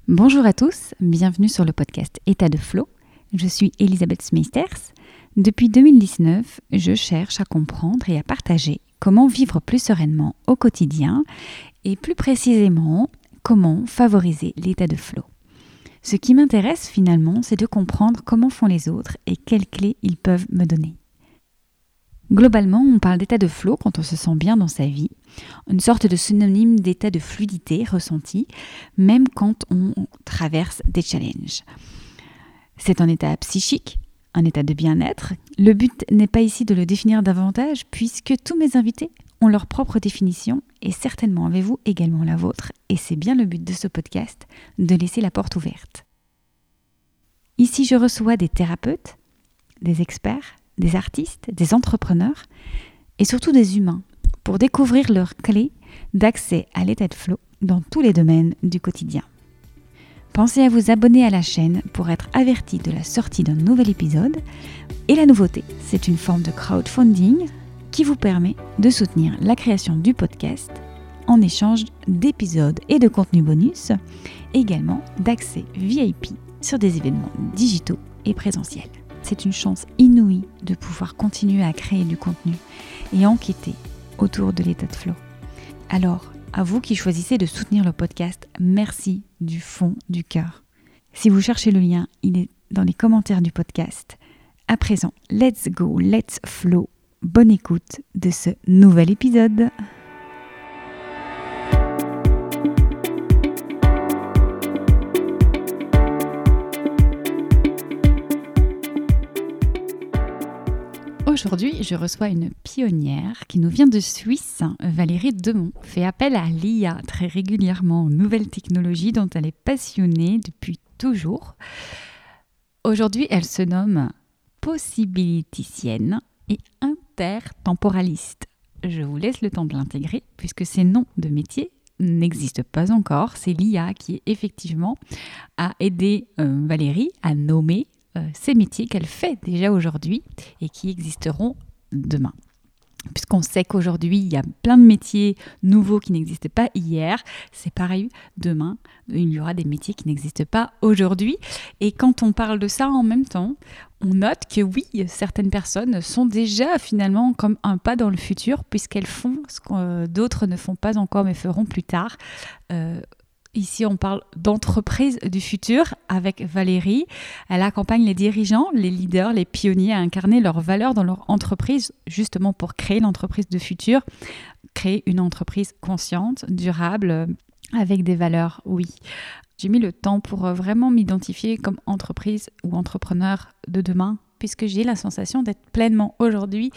Bonjour à tous, bienvenue sur le podcast État de Flow. Je suis Elisabeth Smeisters. Depuis 2019, je cherche à comprendre et à partager comment vivre plus sereinement au quotidien et plus précisément, comment favoriser l'état de flow. Ce qui m'intéresse finalement, c'est de comprendre comment font les autres et quelles clés ils peuvent me donner. Globalement, on parle d'état de flow quand on se sent bien dans sa vie, une sorte de synonyme d'état de fluidité ressenti, même quand on traverse des challenges. C'est un état psychique, un état de bien-être. Le but n'est pas ici de le définir davantage, puisque tous mes invités ont leur propre définition, et certainement avez-vous également la vôtre, et c'est bien le but de ce podcast, de laisser la porte ouverte. Ici, je reçois des thérapeutes, des experts, des artistes, des entrepreneurs et surtout des humains pour découvrir leurs clés d'accès à l'état de flow dans tous les domaines du quotidien. Pensez à vous abonner à la chaîne pour être averti de la sortie d'un nouvel épisode. Et la nouveauté, c'est une forme de crowdfunding qui vous permet de soutenir la création du podcast en échange d'épisodes et de contenus bonus, également d'accès VIP sur des événements digitaux et présentiels. C'est une chance inouïe de pouvoir continuer à créer du contenu et enquêter autour de l'état de flow. Alors, à vous qui choisissez de soutenir le podcast, merci du fond du cœur. Si vous cherchez le lien, il est dans les commentaires du podcast. À présent, let's go, let's flow. Bonne écoute de ce nouvel épisode. Aujourd'hui, je reçois une pionnière qui nous vient de Suisse. Valérie Demont fait appel à l'IA très régulièrement, aux nouvelles technologies dont elle est passionnée depuis toujours. Aujourd'hui, elle se nomme possibiliticienne et intertemporaliste. Je vous laisse le temps de l'intégrer puisque ces noms de métiers n'existent pas encore. C'est l'IA qui, effectivement, a aidé Valérie à nommer ces métiers qu'elle fait déjà aujourd'hui et qui existeront demain. Puisqu'on sait qu'aujourd'hui, il y a plein de métiers nouveaux qui n'existaient pas hier, c'est pareil, demain, il y aura des métiers qui n'existent pas aujourd'hui. Et quand on parle de ça en même temps, on note que oui, certaines personnes sont déjà finalement comme un pas dans le futur, puisqu'elles font ce que d'autres ne font pas encore, mais feront plus tard. Ici, on parle d'entreprise du futur avec Valérie. Elle accompagne les dirigeants, les leaders, les pionniers à incarner leurs valeurs dans leur entreprise, justement pour créer l'entreprise du futur, créer une entreprise consciente, durable, avec des valeurs, oui. J'ai mis le temps pour vraiment m'identifier comme entreprise ou entrepreneur de demain, puisque j'ai la sensation d'être pleinement aujourd'hui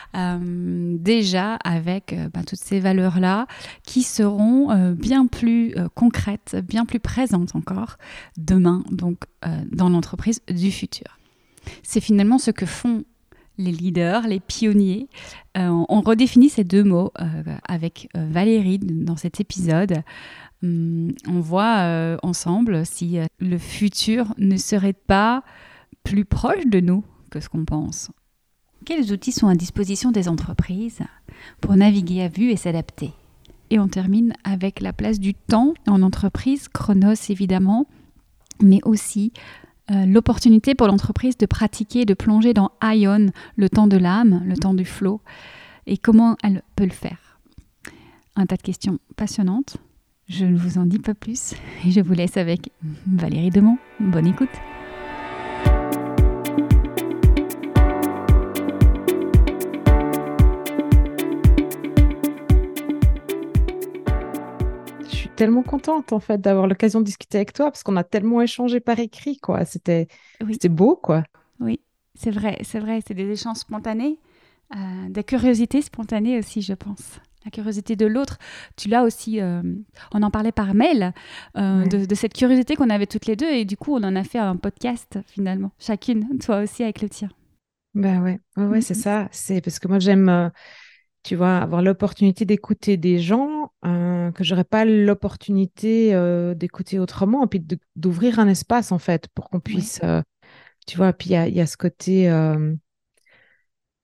déjà avec toutes ces valeurs-là qui seront bien plus concrètes, bien plus présentes encore demain, donc dans l'entreprise du futur. C'est finalement ce que font les leaders, les pionniers. On redéfinit ces deux mots avec Valérie dans cet épisode. On voit ensemble si le futur ne serait pas plus proche de nous que ce qu'on pense. Quels outils sont à disposition des entreprises pour naviguer à vue et s'adapter? Et on termine avec la place du temps en entreprise, Chronos évidemment, mais aussi l'opportunité pour l'entreprise de pratiquer, de plonger dans Ion, le temps de l'âme, le temps du flow, et comment elle peut le faire. Un tas de questions passionnantes. Je ne vous en dis pas plus et je vous laisse avec Valérie Demont. Bonne écoute. Je suis tellement contente en fait d'avoir l'occasion de discuter avec toi parce qu'on a tellement échangé par écrit, quoi. C'était beau, quoi. Oui, c'est vrai, c'est des échanges spontanés, des curiosités spontanées aussi, je pense. La curiosité de l'autre, tu l'as aussi, on en parlait par mail, de cette curiosité qu'on avait toutes les deux et du coup on en a fait un podcast finalement, chacune, toi aussi avec le tien. Ben ouais, c'est ça. C'est parce que moi j'aime, tu vois, avoir l'opportunité d'écouter des gens que j'aurais pas l'opportunité d'écouter autrement, et puis d'ouvrir un espace en fait pour qu'on puisse, tu vois, puis il y a ce côté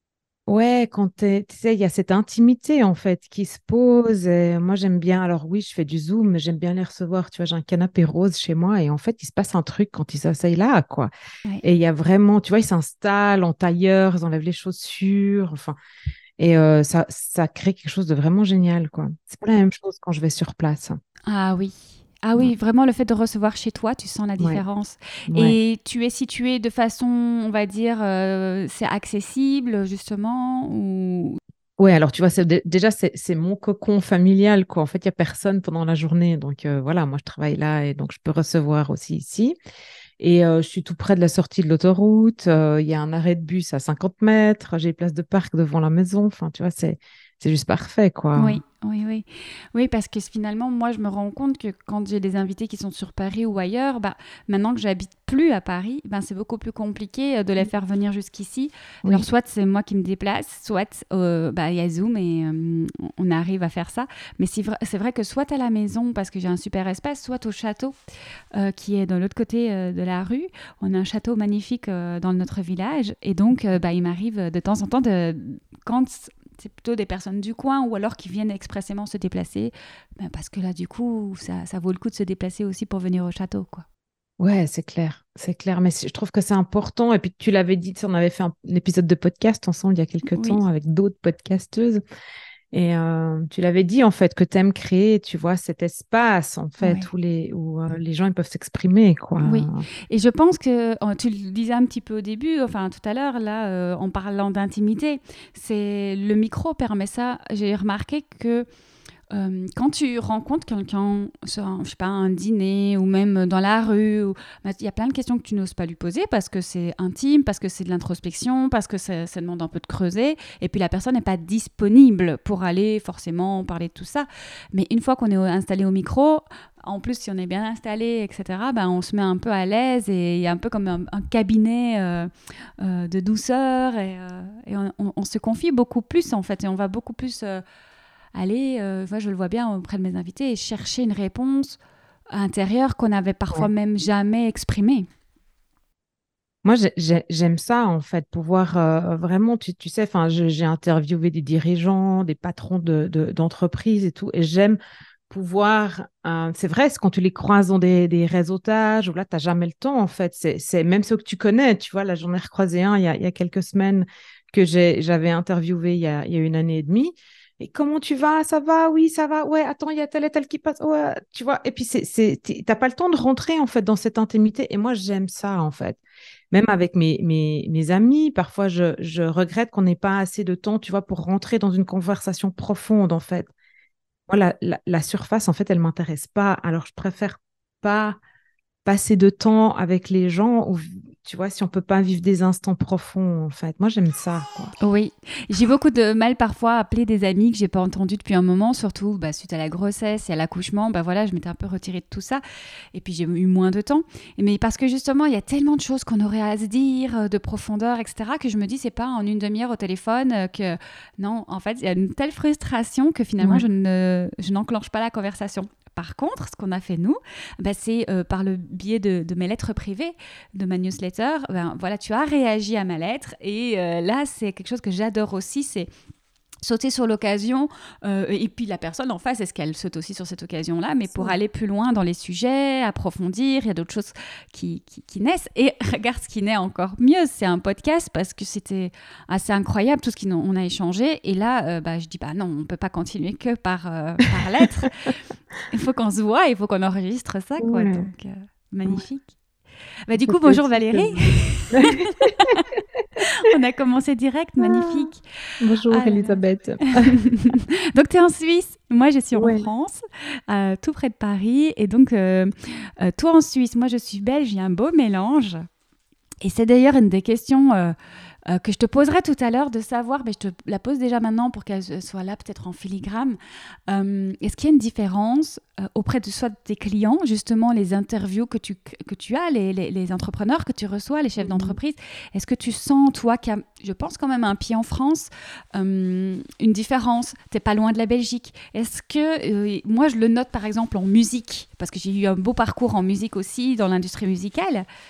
Ouais, tu sais, il y a cette intimité en fait qui se pose. Et moi, j'aime bien. Alors oui, je fais du Zoom, mais j'aime bien les recevoir. Tu vois, j'ai un canapé rose chez moi et en fait, il se passe un truc quand ils s'asseyent là, quoi. Ouais. Et il y a vraiment, tu vois, ils s'installent en tailleur, ils enlèvent les chaussures, enfin, et ça crée quelque chose de vraiment génial, quoi. C'est pas la même chose quand je vais sur place. Ah oui. Ah Ouais, oui, vraiment le fait de recevoir chez toi, tu sens la ouais. différence. Ouais. Et tu es situé de façon, on va dire, c'est accessible justement ou... Ouais, alors tu vois, déjà, c'est mon cocon familial, quoi. En fait, il n'y a personne pendant la journée. Donc voilà, moi, je travaille là et donc je peux recevoir aussi ici. Et je suis tout près de la sortie de l'autoroute. Il y a un arrêt de bus à 50 mètres. J'ai place de parc devant la maison. Enfin, tu vois, c'est juste parfait, quoi. Oui, oui, oui. Oui, parce que finalement, moi, je me rends compte que quand j'ai des invités qui sont sur Paris ou ailleurs, bah, maintenant que j'habite plus à Paris, ben, c'est beaucoup plus compliqué de les faire venir jusqu'ici. Alors, Oui, soit c'est moi qui me déplace, soit bah, il y a Zoom et on arrive à faire ça. Mais c'est vrai que soit à la maison, parce que j'ai un super espace, soit au château, qui est de l'autre côté de la rue. On a un château magnifique dans notre village. Et donc, bah, il m'arrive de temps en temps, quand c'est plutôt des personnes du coin ou alors qui viennent expressément se déplacer, ben parce que là, du coup, ça vaut le coup de se déplacer aussi pour venir au château, quoi. ouais, c'est clair. C'est clair. Mais je trouve que c'est important. Et puis, tu l'avais dit, tu sais, on avait fait un épisode de podcast ensemble il y a quelques Oui, temps avec d'autres podcasteuses. Et tu l'avais dit, en fait, que tu aimes créer, tu vois, cet espace, en fait, oui. où les gens ils peuvent s'exprimer, quoi. Oui, et je pense que tu le disais un petit peu au début, enfin tout à l'heure, là, en parlant d'intimité, c'est le micro permet ça. J'ai remarqué que quand tu rencontres quelqu'un sur je sais pas, un dîner ou même dans la rue, bah, il y a plein de questions que tu n'oses pas lui poser parce que c'est intime, parce que c'est de l'introspection, parce que ça demande un peu de creuser. Et puis la personne n'est pas disponible pour aller forcément parler de tout ça. Mais une fois qu'on est installé au micro, en plus si on est bien installé, etc., ben, on se met un peu à l'aise et il y a un peu comme un cabinet de douceur et on se confie beaucoup plus en fait et on va beaucoup plus... aller, moi je le vois bien auprès de mes invités, et chercher une réponse intérieure qu'on n'avait parfois Ouais. même jamais exprimée. Moi, j'aime ça, en fait, pouvoir vraiment, tu sais, enfin, j'ai interviewé des dirigeants, des patrons d'entreprises et tout, et j'aime pouvoir, c'est vrai, c'est quand tu les croises dans des réseautages, où là, tu n'as jamais le temps, en fait, même ceux que tu connais, tu vois, là, j'en ai recroisé un il y a quelques semaines que j'avais interviewé il y a une année et demie, et comment tu vas? Ça va? Oui, ça va. Ouais, attends, il y a tel et tel qui passe. Ouais, tu vois, et puis t'as pas le temps de rentrer, en fait, dans cette intimité, et moi, j'aime ça, en fait. Même avec mes amis, parfois je regrette qu'on n'ait pas assez de temps, tu vois, pour rentrer dans une conversation profonde, en fait. Moi, la surface, en fait, elle m'intéresse pas. Alors, je préfère pas passer de temps avec les gens, ou, tu vois, si on peut pas vivre des instants profonds, en fait. Moi, j'aime ça, quoi. Oui, j'ai beaucoup de mal parfois à appeler des amis que j'ai pas entendus depuis un moment, surtout bah, suite à la grossesse et à l'accouchement. Bah voilà, je m'étais un peu retirée de tout ça, et puis j'ai eu moins de temps. Mais parce que justement, il y a tellement de choses qu'on aurait à se dire, de profondeur, etc., que je me dis c'est pas en une demi-heure au téléphone que non. En fait, il y a une telle frustration que finalement Ouais. je n'enclenche pas la conversation. Par contre, ce qu'on a fait nous, bah, c'est par le biais de mes lettres privées, de ma newsletter. Ben, voilà, tu as réagi à ma lettre et là, c'est quelque chose que j'adore aussi, c'est sauter sur l'occasion et puis la personne en face, est-ce qu'elle saute aussi sur cette occasion-là, mais pour Ça. aller plus loin dans les sujets, approfondir, il y a d'autres choses qui naissent. Et regarde ce qui naît encore mieux, c'est un podcast parce que c'était assez incroyable tout ce qu'on a échangé. Et là, bah, je dis, bah non, on ne peut pas continuer que par lettre. Il faut qu'on se voit, il faut qu'on enregistre ça, quoi. Ouais. Donc, Ouais. magnifique. Bah, du Ça coup, fait bonjour aussi Valérie. plaisir. On a commencé direct, Ah, magnifique. bonjour, Ah là là. Elisabeth. Donc, tu es en Suisse, moi je suis en Ouais. France, tout près de Paris. Et donc, toi en Suisse, moi je suis belge, il y a un beau mélange. Et c'est d'ailleurs une des questions que je te poserai tout à l'heure de savoir, mais je te la pose déjà maintenant pour qu'elle soit là peut-être en filigrane. Est-ce qu'il y a une différence auprès de soit de tes clients, justement les interviews que tu as, les entrepreneurs que tu reçois, les chefs Mhm. d'entreprise? Est-ce que tu sens, toi, qu'il y a, je pense quand même un pied en France, une différence? T'es pas loin de la Belgique. Est-ce que, moi je le note par exemple en musique, parce que j'ai eu un beau parcours en musique aussi, dans l'industrie musicale.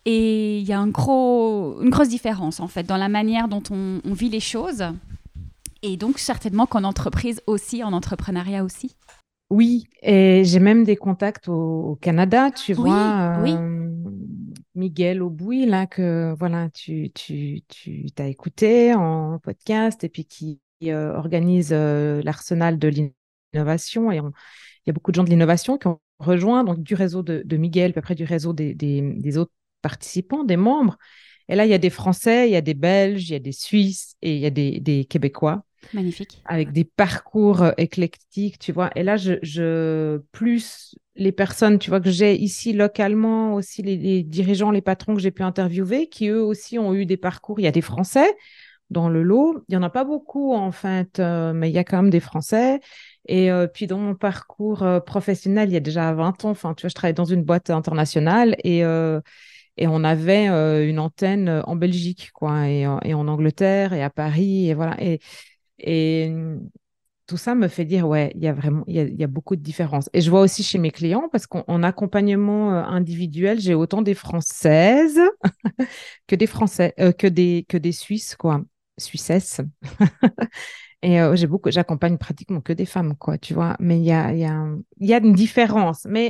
Et il y a une grosse différence, en fait, dans la manière dont on vit les choses. Et donc, certainement qu'en entreprise aussi, en entrepreneuriat aussi. Oui, et j'ai même des contacts au Canada, tu Oui, vois, oui, Miguel Auboui, là, que voilà, tu t'as écouté en podcast et puis qui organise l'Arsenal de l'innovation. Et il y a beaucoup de gens de l'innovation qui ont rejoint, donc du réseau de Miguel, puis après du réseau des autres participants, des membres. Et là, il y a des Français, il y a des Belges, il y a des Suisses et il y a des Québécois magnifique. avec des parcours éclectiques, tu vois. Et là, plus les personnes, tu vois, que j'ai ici localement, aussi les dirigeants, les patrons que j'ai pu interviewer, qui eux aussi ont eu des parcours. Il y a des Français dans le lot. Il n'y en a pas beaucoup, en fait, mais il y a quand même des Français. Et puis, dans mon parcours professionnel, il y a déjà 20 ans, enfin, tu vois, je travaillais dans une boîte internationale et on avait une antenne en Belgique, quoi, et en Angleterre et à Paris, et voilà. Et tout ça me fait dire, ouais, il y a vraiment, il y a beaucoup de différences. Et je vois aussi chez mes clients, parce qu'en accompagnement individuel, j'ai autant des Françaises que des Français, que des Suisses, quoi, Suissesses. Et j'accompagne pratiquement que des femmes, quoi, tu vois. Mais il y a une différence. Mais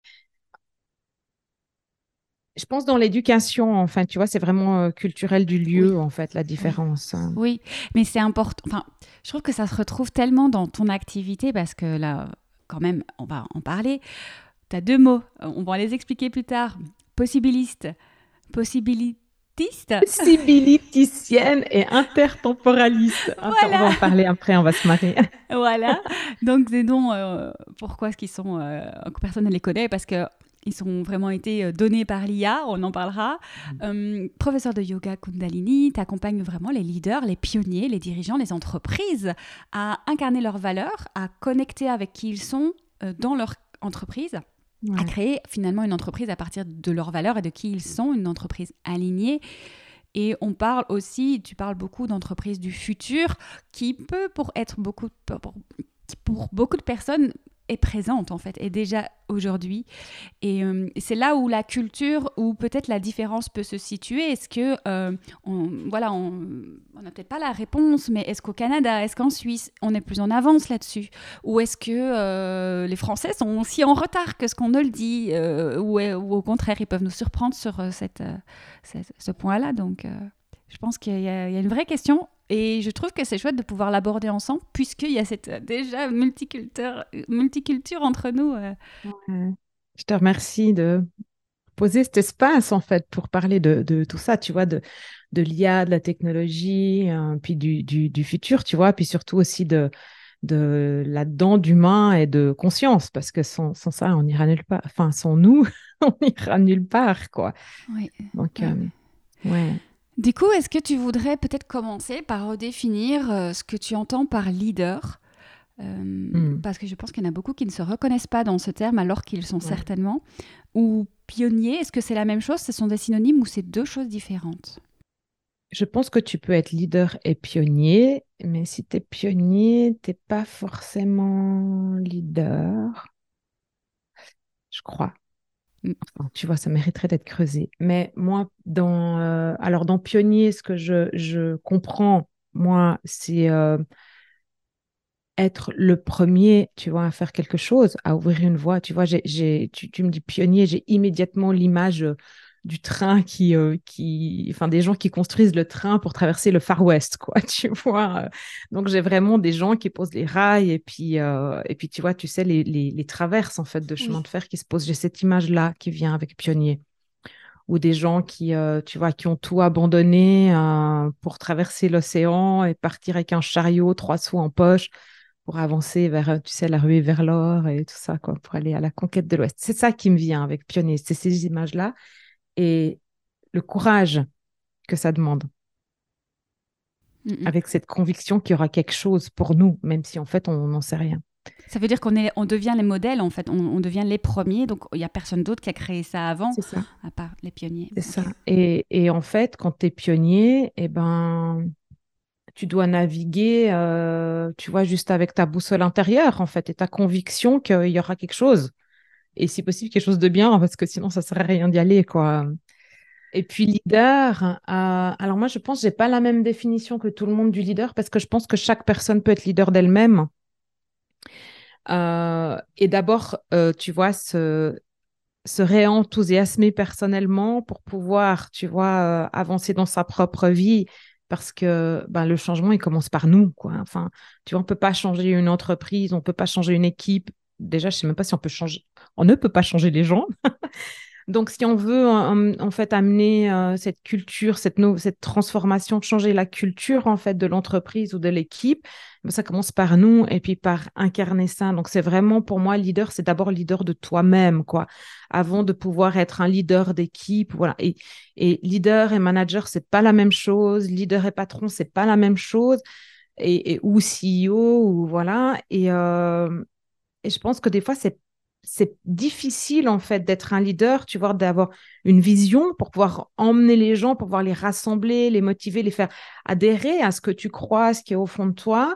je pense dans l'éducation, enfin, tu vois, c'est vraiment culturel du Oui, lieu, en fait, la oui, différence. oui. Mais c'est important. Enfin, je trouve que ça se retrouve tellement dans ton activité parce que là, quand même, on va en parler. Tu as deux mots, on va les expliquer plus tard. Possibiliste, possibilitiste. Possibiliticienne et intertemporaliste. On va Voilà, en parler après, on va se marier. voilà. Donc, c'est donc pourquoi est-ce qu'ils sont. Personne ne les connaît parce que. Ils ont vraiment été donnés par l'IA, on en parlera. Professeur de yoga Kundalini, tu accompagnes vraiment les leaders, les pionniers, les dirigeants, les entreprises à incarner leurs valeurs, à connecter avec qui ils sont dans leur entreprise, à Ouais. créer finalement une entreprise à partir de leurs valeurs et de qui ils sont, une entreprise alignée. Et on parle aussi, tu parles beaucoup d'entreprises du futur qui peut pour beaucoup de personnes est présente en fait, est déjà aujourd'hui. Et c'est là où la culture, ou peut-être la différence peut se situer. Est-ce que, voilà, on n'a peut-être pas la réponse, mais est-ce qu'au Canada, est-ce qu'en Suisse, on est plus en avance là-dessus? Ou est-ce que les Français sont aussi en retard que ce qu'on ne le dit? Ou au contraire, ils peuvent nous surprendre sur ce point-là. Donc, je pense qu'il y a une vraie question. Et je trouve que c'est chouette de pouvoir l'aborder ensemble, puisqu'il y a cette déjà multiculture entre nous. Ouais. Je te remercie de poser cet espace, en fait, pour parler de tout ça, tu vois, de l'IA, de la technologie, puis du futur, tu vois, puis surtout aussi de là-dedans d'humain et de conscience, parce que sans ça, on n'ira nulle part. Enfin, sans nous, on n'ira nulle part, quoi. Oui, Donc, oui. ouais. Du coup, est-ce que tu voudrais peut-être commencer par redéfinir ce que tu entends par leader? Hmm. Parce que je pense qu'il y en a beaucoup qui ne se reconnaissent pas dans ce terme alors qu'ils sont Ouais. certainement. Ou pionnier, est-ce que c'est la même chose? Ce sont des synonymes ou c'est deux choses différentes? Je pense que tu peux être leader et pionnier, mais si tu es pionnier, t'es pas forcément leader, je crois. Mm. Enfin, tu vois, ça mériterait d'être creusé. Mais moi, alors dans pionnier, ce que je comprends, moi, c'est être le premier, tu vois, à faire quelque chose, à ouvrir une voie. Tu vois, tu me dis pionnier, j'ai immédiatement l'image du train enfin, des gens qui construisent le train pour traverser le Far West, quoi, tu vois. Donc, j'ai vraiment des gens qui posent les rails et puis tu vois, tu sais, les traverses, en fait, de chemin Oui. de fer qui se posent. J'ai cette image-là qui vient avec pionnier. Ou des gens tu vois, qui ont tout abandonné pour traverser l'océan et partir avec un chariot, 3 sous en poche pour avancer vers, tu sais, la ruée vers l'or et tout ça, quoi, pour aller à la conquête de l'Ouest. C'est ça qui me vient avec Pionnier, c'est ces images-là et le courage que ça demande, Mm, mm. avec cette conviction qu'il y aura quelque chose pour nous, même si en fait, on n'en sait rien. Ça veut dire on devient les modèles en fait, on devient les premiers, donc il n'y a personne d'autre qui a créé ça avant, C'est ça. à part les pionniers. C'est Ok. ça. Et en fait, quand tu es pionnier, eh ben, tu dois naviguer, tu vois, juste avec ta boussole intérieure, en fait, et ta conviction qu'il y aura quelque chose. Et si possible, quelque chose de bien, parce que sinon, ça ne sert à rien d'y aller, quoi. Et puis leader, alors moi je pense que j'ai pas la même définition que tout le monde du leader parce que je pense que chaque personne peut être leader d'elle-même. Et d'abord, tu vois, se réenthousiasmer personnellement pour pouvoir, tu vois, avancer dans sa propre vie parce que ben, le changement, il commence par nous, quoi. Enfin, tu vois, on peut pas changer une entreprise, on peut pas changer une équipe. Déjà, je sais même pas si on peut changer. On ne peut pas changer les gens. Donc, si on veut en fait amener cette culture, cette transformation, changer la culture en fait de l'entreprise ou de l'équipe, ben, ça commence par nous et puis par incarner ça. Donc, c'est vraiment pour moi leader, c'est d'abord leader de toi-même, quoi, avant de pouvoir être un leader d'équipe, voilà. Et leader et manager, c'est pas la même chose. Leader et patron, c'est pas la même chose. Ou CEO ou voilà. Et je pense que des fois, c'est difficile, en fait, d'être un leader, tu vois, d'avoir une vision pour pouvoir emmener les gens, pour pouvoir les rassembler, les motiver, les faire adhérer à ce que tu crois, à ce qui est au fond de toi.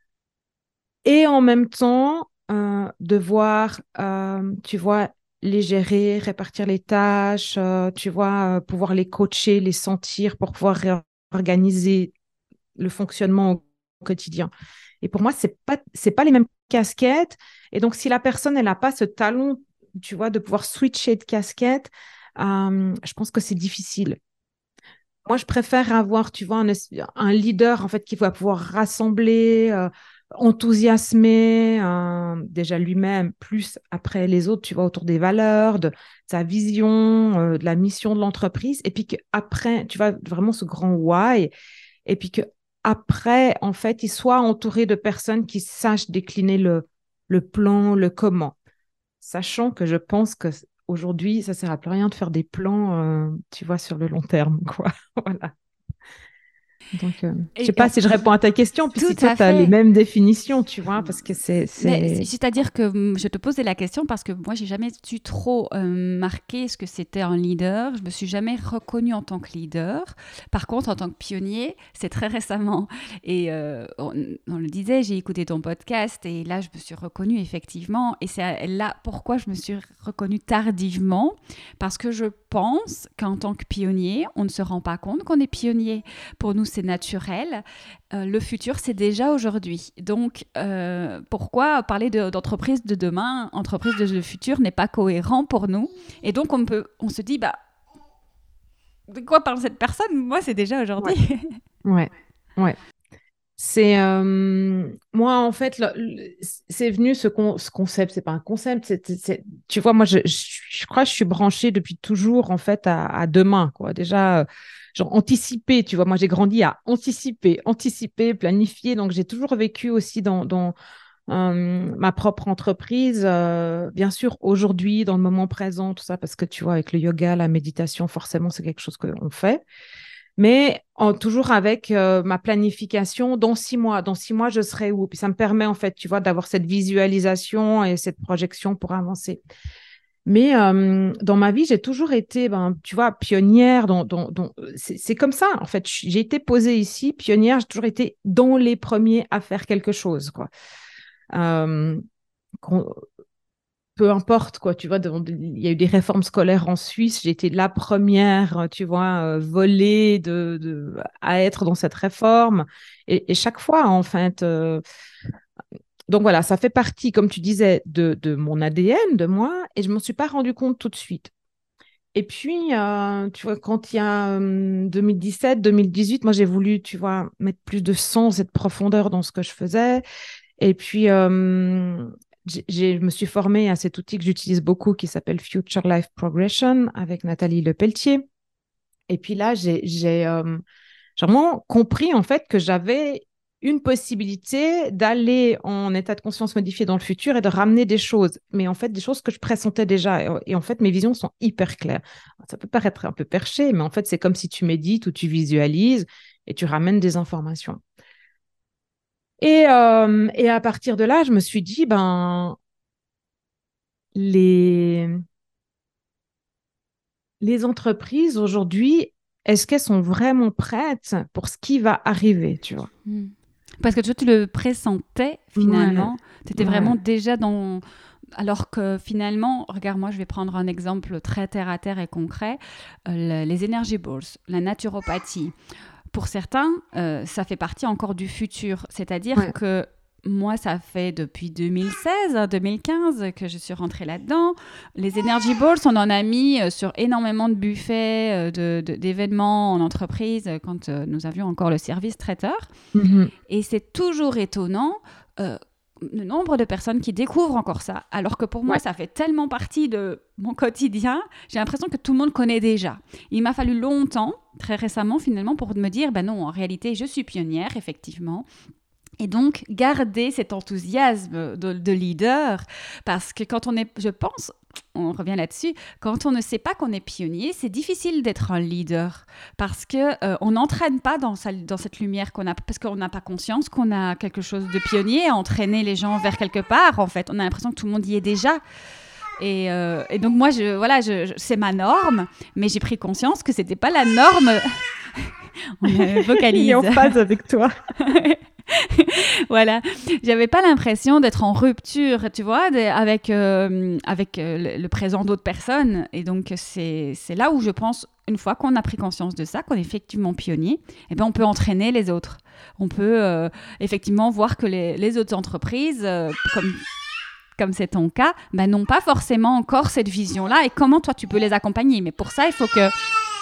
Et en même temps, devoir, tu vois, les gérer, répartir les tâches, tu vois, pouvoir les coacher, les sentir pour pouvoir réorganiser le fonctionnement au quotidien. Et pour moi, c'est pas les mêmes casquettes. Et donc, si la personne, elle n'a pas ce talent, tu vois, de pouvoir switcher de casquette, je pense que c'est difficile. Moi, je préfère avoir, tu vois, un leader, en fait, qui va pouvoir rassembler, enthousiasmer, déjà lui-même, plus après les autres, tu vois, autour des valeurs, de sa vision, de la mission de l'entreprise. Et puis qu'après, tu vois, vraiment ce grand why. Et puis que après, en fait, il soit entouré de personnes qui sachent décliner le plan, le comment. Sachant que je pense que aujourd'hui, ça sert à plus rien de faire des plans, tu vois, sur le long terme, quoi. Voilà. Donc, je sais Et pas si je réponds à ta question, puis tout si toi, à tu as les fait. mêmes définitions, tu vois, parce que Mais c'est-à-dire que je te posais la question parce que moi, j'ai jamais su trop marquer ce que c'était un leader. Je me suis jamais reconnue en tant que leader. Par contre, en tant que pionnier, c'est très récemment. Et on le disait, j'ai écouté ton podcast et là, je me suis reconnue effectivement. Et c'est là pourquoi je me suis reconnue tardivement. Parce que je pense qu'en tant que pionnier, on ne se rend pas compte qu'on est pionnier. Pour nous, c'est naturel. Le futur, c'est déjà aujourd'hui. Donc, pourquoi parler d'entreprise de demain, entreprise de futur n'est pas cohérent pour nous. Et donc, on se dit, bah, de quoi parle cette personne? Moi, c'est déjà aujourd'hui. ouais, ouais, ouais. C'est moi en fait c'est venu ce concept, c'est pas un concept, tu vois moi je crois que je suis branchée depuis toujours en fait à demain quoi. Déjà genre anticiper, tu vois moi j'ai grandi à anticiper, planifier donc j'ai toujours vécu aussi dans ma propre entreprise, bien sûr aujourd'hui dans le moment présent tout ça parce que tu vois avec le yoga, la méditation forcément c'est quelque chose qu'on fait mais toujours avec ma planification dans 6 mois. Dans 6 mois, je serai où? Puis ça me permet, en fait, tu vois, d'avoir cette visualisation et cette projection pour avancer. Mais dans ma vie, j'ai toujours été, ben, tu vois, pionnière. C'est comme ça, en fait. J'ai été posée ici, pionnière. J'ai toujours été dans les premiers à faire quelque chose, quoi. Euh, peu importe, quoi, tu vois, il y a eu des réformes scolaires en Suisse, j'ai été la première, tu vois, volée à être dans cette réforme. Et chaque fois, en fait, donc voilà, ça fait partie, comme tu disais, de mon ADN, de moi, et je ne m'en suis pas rendu compte tout de suite. Et puis, tu vois, quand il y a 2017, 2018, moi, j'ai voulu, tu vois, mettre plus de sens et de profondeur dans ce que je faisais. Et puis, je me suis formée à cet outil que j'utilise beaucoup qui s'appelle Future Life Progression avec Nathalie Lepelletier. Et puis là, j'ai vraiment compris en fait que j'avais une possibilité d'aller en état de conscience modifié dans le futur et de ramener des choses, mais en fait des choses que je pressentais déjà. Et en fait, mes visions sont hyper claires. Ça peut paraître un peu perché, mais en fait, c'est comme si tu médites ou tu visualises et tu ramènes des informations. Et à partir de là, je me suis dit, ben, les, les entreprises aujourd'hui, est-ce qu'elles sont vraiment prêtes pour ce qui va arriver, tu vois? Parce que toi, tu le pressentais Ouais, finalement. Tu étais ouais, vraiment déjà dans. Alors que finalement, regarde, moi je vais prendre un exemple très terre à terre et concret, les energy balls, la naturopathie. Pour certains, ça fait partie encore du futur. C'est-à-dire Ouais. que moi, ça fait depuis 2016, 2015 que je suis rentrée là-dedans. Les Energy Balls, on en a mis sur énormément de buffets, d'événements en entreprise quand nous avions encore le service traiteur. Mhm. Et c'est toujours étonnant euh, le nombre de personnes qui découvrent encore ça. Alors que pour moi, Ouais. ça fait tellement partie de mon quotidien, j'ai l'impression que tout le monde connaît déjà. Il m'a fallu longtemps, très récemment finalement, pour me dire, ben non, en réalité, je suis pionnière, effectivement. Et donc, garder cet enthousiasme de leader, parce que quand on est, je pense, on revient là-dessus, quand on ne sait pas qu'on est pionnier, c'est difficile d'être un leader, parce que on n'entraîne pas dans cette lumière qu'on a, parce qu'on n'a pas conscience qu'on a quelque chose de pionnier, à entraîner les gens vers quelque part, en fait. On a l'impression que tout le monde y est déjà. Et donc, moi, c'est ma norme, mais j'ai pris conscience que c'était pas la norme. On Il est vocalise. en phase avec toi. Voilà, j'avais pas l'impression d'être en rupture, tu vois, avec le présent d'autres personnes. Et donc, c'est là où je pense, une fois qu'on a pris conscience de ça, qu'on est effectivement pionnier, eh ben, on peut entraîner les autres. On peut effectivement voir que les autres entreprises, comme c'est ton cas, ben, n'ont pas forcément encore cette vision-là. Et comment toi, tu peux les accompagner. Mais pour ça, il faut que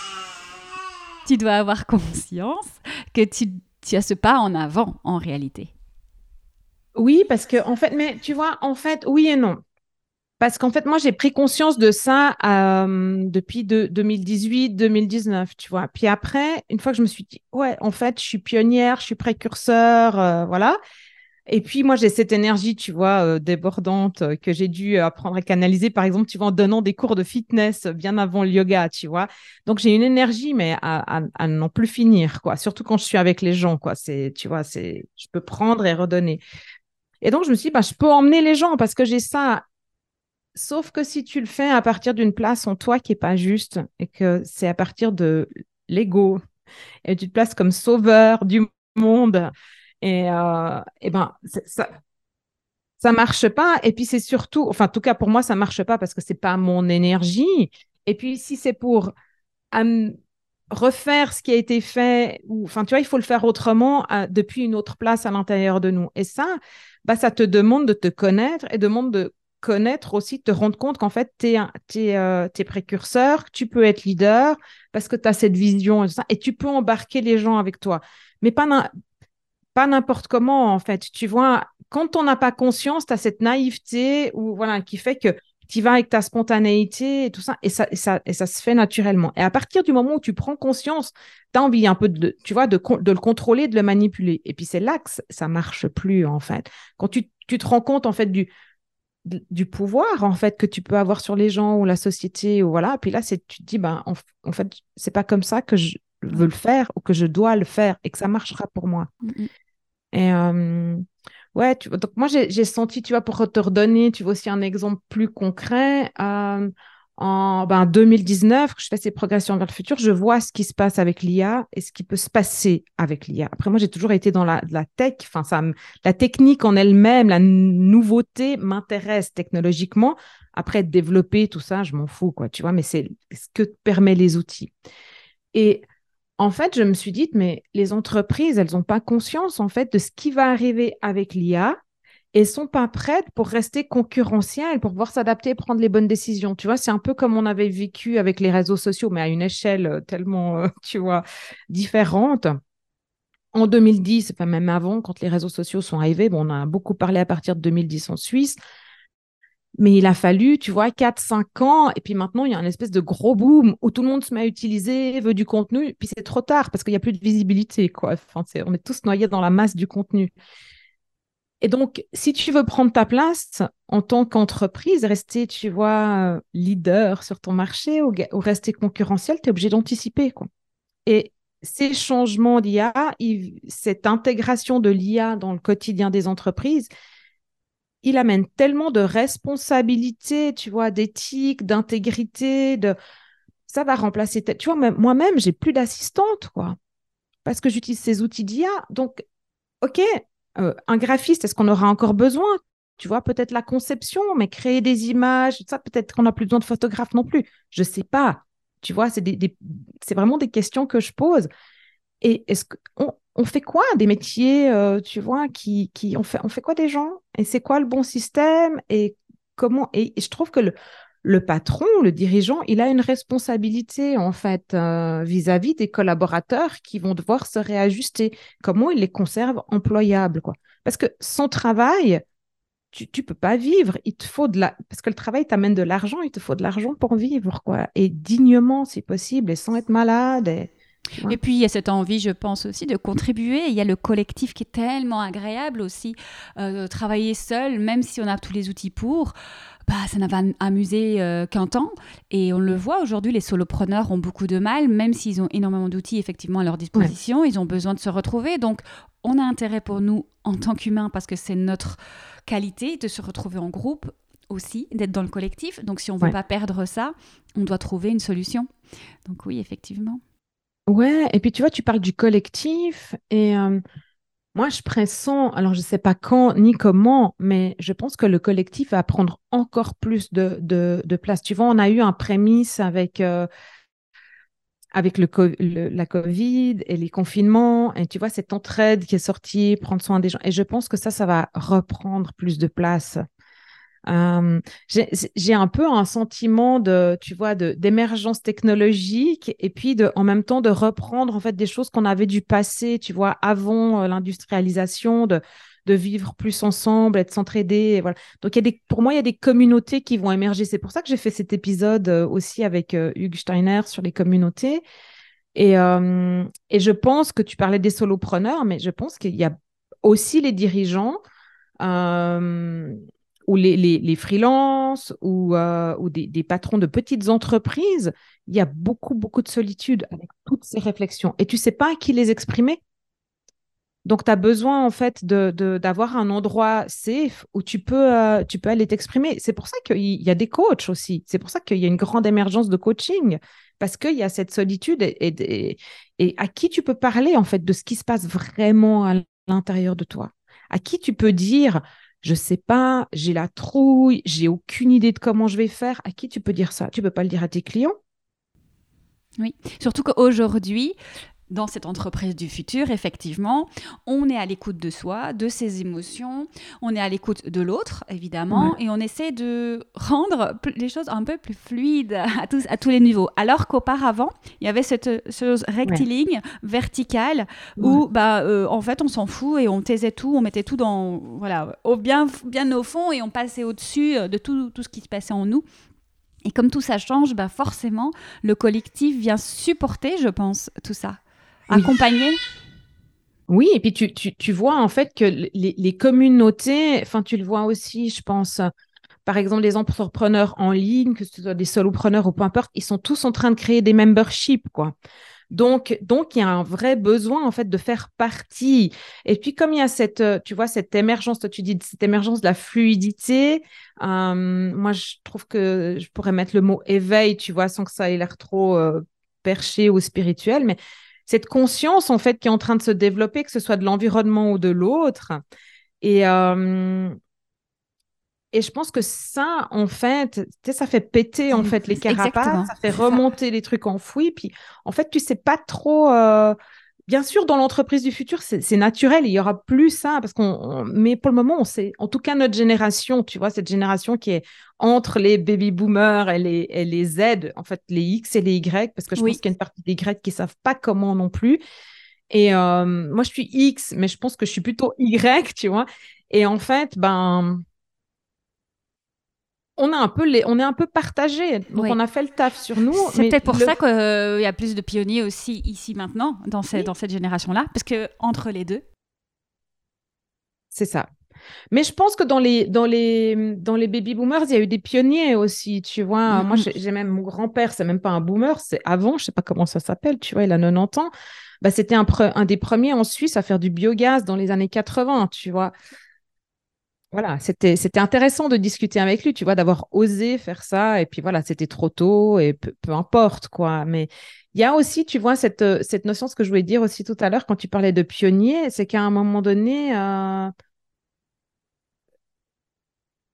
tu dois avoir conscience que tu as ce pas en avant, en réalité. Oui, parce que en fait, mais tu vois, en fait, oui et non. Parce qu'en fait, moi, j'ai pris conscience de ça depuis 2018-2019, tu vois. Puis après, une fois que je me suis dit, ouais, en fait, je suis pionnière, je suis précurseur, voilà. Et puis, moi, j'ai cette énergie, tu vois, débordante que j'ai dû apprendre à canaliser, par exemple, tu vois, en donnant des cours de fitness bien avant le yoga, tu vois. Donc, j'ai une énergie, mais à n'en plus finir, quoi. Surtout quand je suis avec les gens, quoi. C'est, tu vois, je peux prendre et redonner. Et donc, je me suis dit, bah, je peux emmener les gens parce que j'ai ça. Sauf que si tu le fais à partir d'une place en toi qui est pas juste et que c'est à partir de l'ego et tu te places comme sauveur du monde et ben ça marche pas. Et puis c'est surtout, enfin en tout cas pour moi ça marche pas parce que c'est pas mon énergie. Et puis si c'est pour euh, refaire ce qui a été fait, ou enfin tu vois il faut le faire autrement depuis une autre place à l'intérieur de nous. Et ça, bah ça te demande de te connaître et demande de connaître aussi, de te rendre compte qu'en fait, tu es, précurseur, que tu peux être leader parce que tu as cette vision et tout ça, et tu peux embarquer les gens avec toi. Mais pas n'importe comment, en fait. Tu vois, quand on n'a pas conscience, tu as cette naïveté ou, voilà, qui fait que tu vas avec ta spontanéité et tout ça, et ça se fait naturellement. Et à partir du moment où tu prends conscience, tu as envie un peu tu vois, de le contrôler, de le manipuler. Et puis c'est là que ça marche plus, en fait. Quand tu te rends compte, en fait, du pouvoir en fait que tu peux avoir sur les gens ou la société ou voilà, puis là c'est tu te dis ben en fait c'est pas comme ça que je veux Ouais. le faire ou que je dois le faire et que ça marchera pour moi. Mm, Et ouais, donc moi j'ai senti, tu vois, pour te redonner, tu vois, aussi un exemple plus concret, en 2019, que je fais ces progressions vers le futur, je vois ce qui se passe avec l'IA et ce qui peut se passer avec l'IA. Après, moi, j'ai toujours été dans la tech, enfin, la technique en elle-même, la nouveauté m'intéresse technologiquement. Après, développer tout ça, je m'en fous, quoi, tu vois, mais c'est ce que permettent les outils. Et en fait, je me suis dit, mais les entreprises, elles n'ont pas conscience en fait de ce qui va arriver avec l'IA et sont pas prêtes pour rester concurrentielles, pour pouvoir s'adapter et prendre les bonnes décisions. Tu vois, c'est un peu comme on avait vécu avec les réseaux sociaux, mais à une échelle tellement, tu vois, différente. En 2010, enfin même avant, quand les réseaux sociaux sont arrivés, bon, on a beaucoup parlé à partir de 2010 en Suisse, mais il a fallu, tu vois, 4 5 ans. Et puis maintenant, il y a une espèce de gros boom où tout le monde se met à utiliser, veut du contenu. Puis c'est trop tard parce qu'il n'y a plus de visibilité, quoi. Enfin, on est tous noyés dans la masse du contenu. Et donc, si tu veux prendre ta place en tant qu'entreprise, rester, tu vois, leader sur ton marché ou rester concurrentiel, tu es obligé d'anticiper, quoi. Et ces changements d'IA, cette intégration de l'IA dans le quotidien des entreprises, il amène tellement de responsabilités, tu vois, d'éthique, d'intégrité, ça va remplacer, tu vois, moi-même, j'ai plus d'assistante, quoi, parce que j'utilise ces outils d'IA. Donc, OK, un graphiste, est-ce qu'on aura encore besoin? tu vois, peut-être la conception, mais créer des images, ça, peut-être qu'on n'a plus besoin de photographe non plus. Je sais pas. Tu vois, c'est vraiment des questions que je pose. Et est-ce on fait quoi des métiers, tu vois, on fait quoi des gens? Et c'est quoi le bon système? Et comment? Et je trouve que le patron, le dirigeant, il a une responsabilité, en fait, vis-à-vis des collaborateurs qui vont devoir se réajuster. Comment il les conserve employables, quoi. Parce que sans travail, tu peux pas vivre. Il te faut parce que le travail t'amène de l'argent, il te faut de l'argent pour vivre, quoi. Et dignement, si possible, et sans être malade, tu vois. Et puis, il y a cette envie, je pense aussi, de contribuer. Il y a le collectif qui est tellement agréable aussi. Travailler seul, même si on a tous les outils pour, bah, ça n'a pas amusé qu'un temps. Et on le voit aujourd'hui, les solopreneurs ont beaucoup de mal, même s'ils ont énormément d'outils effectivement à leur Ouais, disposition. Ils ont besoin de se retrouver. Donc, on a intérêt pour nous, en tant qu'humains, parce que c'est notre qualité de se retrouver en groupe aussi, d'être dans le collectif. Donc, si on ne veut ouais. pas perdre ça, on doit trouver une solution. Donc oui, effectivement. Ouais, et puis tu vois, tu parles du collectif et moi je pressens, alors je ne sais pas quand ni comment, mais je pense que le collectif va prendre encore plus de place. Tu vois, on a eu un prémisse avec la Covid et les confinements, et tu vois, cette entraide qui est sortie, prendre soin des gens, et je pense que ça va reprendre plus de place. Euh, j'ai un peu un sentiment tu vois, d'émergence technologique et puis en même temps de reprendre en fait des choses qu'on avait du passé, tu vois, avant l'industrialisation, de vivre plus ensemble, et de s'entraider. Et voilà. Donc, pour moi, il y a des communautés qui vont émerger. C'est pour ça que j'ai fait cet épisode aussi avec Hugues Steiner sur les communautés. Et je pense que tu parlais des solopreneurs, mais je pense qu'il y a aussi les dirigeants euh, ou les freelances ou des patrons de petites entreprises, il y a beaucoup, beaucoup de solitude avec toutes ces réflexions. Et tu sais pas à qui les exprimer. Donc, tu as besoin, en fait, d'avoir un endroit safe où tu peux aller t'exprimer. C'est pour ça qu'il y a des coachs aussi. C'est pour ça qu'il y a une grande émergence de coaching, parce qu'il y a cette solitude et à qui tu peux parler, en fait, de ce qui se passe vraiment à l'intérieur de toi. À qui tu peux dire, je sais pas, j'ai la trouille, j'ai aucune idée de comment je vais faire. À qui tu peux dire ça? Tu peux pas le dire à tes clients? Oui, surtout qu'aujourd'hui, dans cette entreprise du futur, effectivement, on est à l'écoute de soi, de ses émotions, on est à l'écoute de l'autre, Ouais, évidemment, et on essaie de rendre les choses un peu plus fluides à tous les niveaux. Alors qu'auparavant, il y avait cette chose ouais, rectiligne, verticale, ouais. où bah, en fait, on s'en fout et on taisait tout, on mettait tout dans, voilà, bien, bien au fond et on passait au-dessus de tout ce qui se passait en nous. Et comme tout ça change, bah forcément, le collectif vient supporter, je pense, tout ça. Oui. Accompagner. Oui, et puis tu vois en fait que les communautés, enfin tu le vois aussi, je pense, par exemple les entrepreneurs en ligne, que ce soit des solopreneurs ou peu importe, ils sont tous en train de créer des memberships, quoi. Donc il y a un vrai besoin en fait de faire partie. Et puis comme il y a tu vois, cette émergence, toi tu dis cette émergence de la fluidité, moi je trouve que je pourrais mettre le mot éveil, tu vois, sans que ça ait l'air trop perché ou spirituel, mais cette conscience en fait qui est en train de se développer, que ce soit de l'environnement ou de l'autre. Et, euh, et je pense que ça, en fait, tu sais, ça fait péter en fait les carapaces, Exactement, ça fait c'est ça. remonter les trucs enfouis. Puis en fait, tu sais pas trop. Bien sûr, dans l'entreprise du futur, c'est naturel, il y aura plus ça parce mais pour le moment, on sait. En tout cas, notre génération, tu vois, cette génération qui est entre les baby boomers et les Z, en fait, les X et les Y, parce que je pense Oui, qu'il y a une partie des Y qui savent pas comment non plus. Et moi, je suis X, mais je pense que je suis plutôt Y, tu vois. Et en fait, ben on est un peu partagé. Donc, on oui. a fait le taf sur nous, C'est mais peut-être pour ça qu'il y a plus de pionniers aussi ici maintenant, oui, dans cette génération-là, parce que entre les deux. c'est ça. Mais je pense que dans les baby boomers, il y a eu des pionniers aussi, tu vois. Mm, Moi, mm. j'ai même mon grand-père, c'est même pas un boomer, c'est avant, je sais pas comment ça s'appelle, tu vois, il a 90 ans. Bah, c'était un des premiers en Suisse à faire du biogaz dans les années 80, tu vois. Voilà, c'était intéressant de discuter avec lui, tu vois, d'avoir osé faire ça. Et puis voilà, c'était trop tôt et peu importe, quoi. Mais il y a aussi, tu vois, cette notion, ce que je voulais dire aussi tout à l'heure quand tu parlais de pionnier, c'est qu'à un moment donné,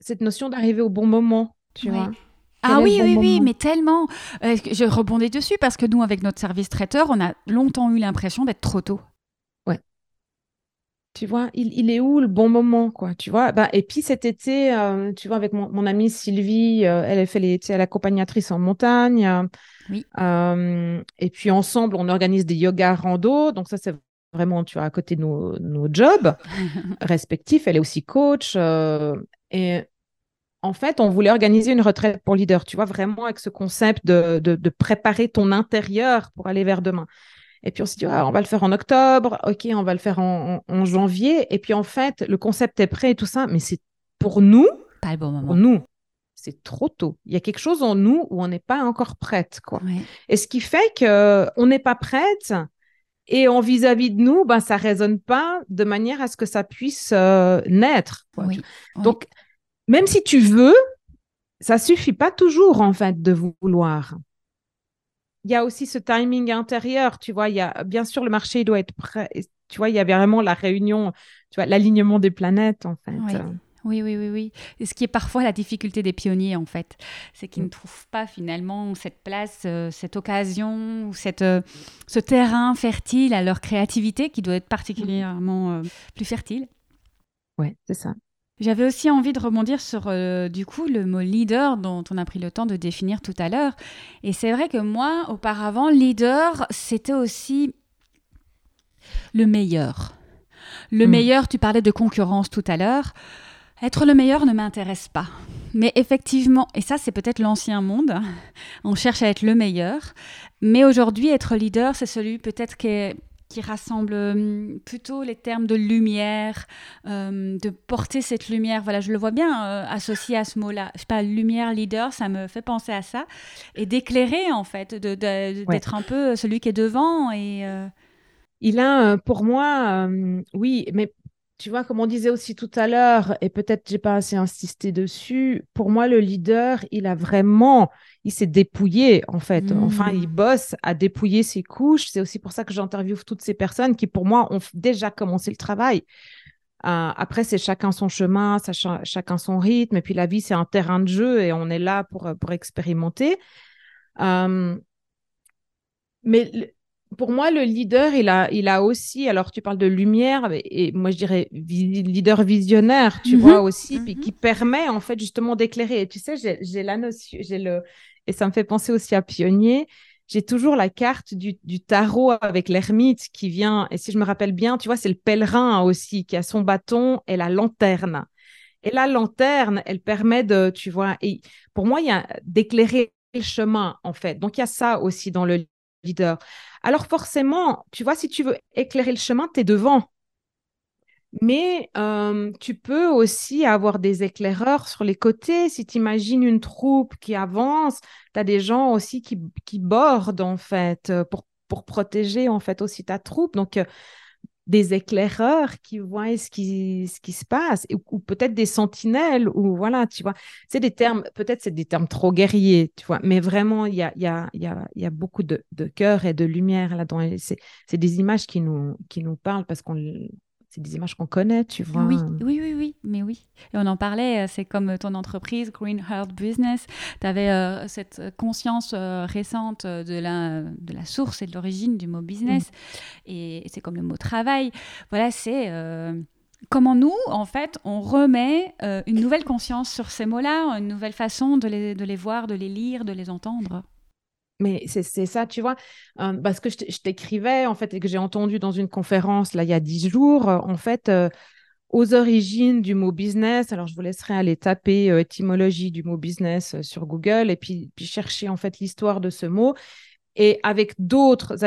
cette notion d'arriver au bon moment, tu Oui. vois. Quel Ah est le oui, bon oui, oui, moment? mais tellement. Je rebondis dessus parce que nous, avec notre service traiteur, on a longtemps eu l'impression d'être trop tôt. Ouais. Tu vois, il est où le bon moment, quoi, tu vois? Bah, et puis cet été, tu vois, avec mon amie Sylvie, elle a fait tu sais, elle est accompagnatrice en montagne. Oui. Et puis ensemble, on organise des yoga rando. Donc ça, c'est vraiment, tu vois, à côté de nos jobs respectifs. Elle est aussi coach. Et en fait, on voulait organiser une retraite pour leader, tu vois, vraiment avec ce concept de préparer ton intérieur pour aller vers demain. Et puis on s'est dit, ah, on va le faire en octobre, ok, on va le faire en janvier. Et puis en fait, le concept est prêt et tout ça, mais c'est pour nous, Pas le bon pour moment. nous, c'est trop tôt. Il y a quelque chose en nous où on n'est pas encore prête, quoi. Oui, Et ce qui fait que on n'est pas prête et en vis-à-vis de nous, ben, ça résonne pas de manière à ce que ça puisse naître, quoi. oui, oui. Donc, même si tu veux, ça suffit pas toujours, en fait, de vouloir. Il y a aussi ce timing intérieur, tu vois, il y a, bien sûr, le marché il doit être prêt. Tu vois, il y a vraiment la réunion, tu vois, l'alignement des planètes, en fait. Oui. Oui, oui, oui, oui. Et ce qui est parfois la difficulté des pionniers, en fait, c'est qu'ils ne trouvent pas finalement cette place, cette occasion, ou ce terrain fertile à leur créativité qui doit être particulièrement plus fertile. Ouais, c'est ça. J'avais aussi envie de rebondir sur du coup le mot leader dont on a pris le temps de définir tout à l'heure. Et c'est vrai que moi, auparavant, leader, c'était aussi le meilleur. Le Mm. meilleur, tu parlais de concurrence tout à l'heure. Être le meilleur ne m'intéresse pas. Mais effectivement, et ça c'est peut-être l'ancien monde, on cherche à être le meilleur. Mais aujourd'hui, être leader, c'est celui peut-être qui rassemble plutôt les termes de lumière, de porter cette lumière. Voilà, je le vois bien associé à ce mot-là. Je sais pas, lumière, leader, ça me fait penser à ça. Et d'éclairer, en fait, Ouais. d'être un peu celui qui est devant. Il a, pour moi, oui, mais tu vois, comme on disait aussi tout à l'heure, et peut-être j'ai pas assez insisté dessus, pour moi, le leader, il s'est dépouillé, en fait. Enfin, il bosse à dépouiller ses couches. C'est aussi pour ça que j'interviewe toutes ces personnes qui, pour moi, ont déjà commencé le travail. Après, c'est chacun son chemin, chacun son rythme. Et puis, la vie, c'est un terrain de jeu et on est là pour expérimenter. Euh, mais pour moi, le leader, il a aussi, alors tu parles de lumière, et moi je dirais leader visionnaire, tu vois Mhm, aussi, puis mhm. qui permet en fait justement d'éclairer. Et tu sais, j'ai la notion, et ça me fait penser aussi à Pionnier. J'ai toujours la carte du tarot avec l'ermite qui vient, et si je me rappelle bien, tu vois, c'est le pèlerin aussi qui a son bâton et la lanterne. Et la lanterne, elle permet de, tu vois, et pour moi, il y a d'éclairer le chemin, en fait. Donc, il y a ça aussi dans le leader. Alors, forcément, tu vois, si tu veux éclairer le chemin, tu es devant. Mais tu peux aussi avoir des éclaireurs sur les côtés. Si tu imagines une troupe qui avance, tu as des gens aussi qui bordent, en fait, pour protéger, en fait, aussi ta troupe. Donc, des éclaireurs qui voient ce qui se passe, ou peut-être des sentinelles, ou voilà, tu vois. C'est des termes, peut-être c'est des termes trop guerriers, tu vois, mais vraiment, il y a beaucoup de cœur et de lumière là-dedans. Et c'est des images qui nous parlent parce c'est des images qu'on connaît, tu Oui, vois. oui, oui, oui, mais oui. Et on en parlait, c'est comme ton entreprise, Green Heart Business. Tu avais cette conscience récente de la source et de l'origine du mot Mm. business. Et c'est comme le mot travail. Voilà, c'est comment nous, en fait, on remet une nouvelle conscience sur ces mots-là, une nouvelle façon de les voir, de les lire, de les entendre. Mais c'est ça, tu vois, parce que je t'écrivais, en fait, et que j'ai entendu dans une conférence, là, il y a 10 jours, en fait, aux origines du mot business. Alors, je vous laisserai aller taper étymologie du mot business sur Google et puis chercher en fait l'histoire de ce mot. Et avec d'autres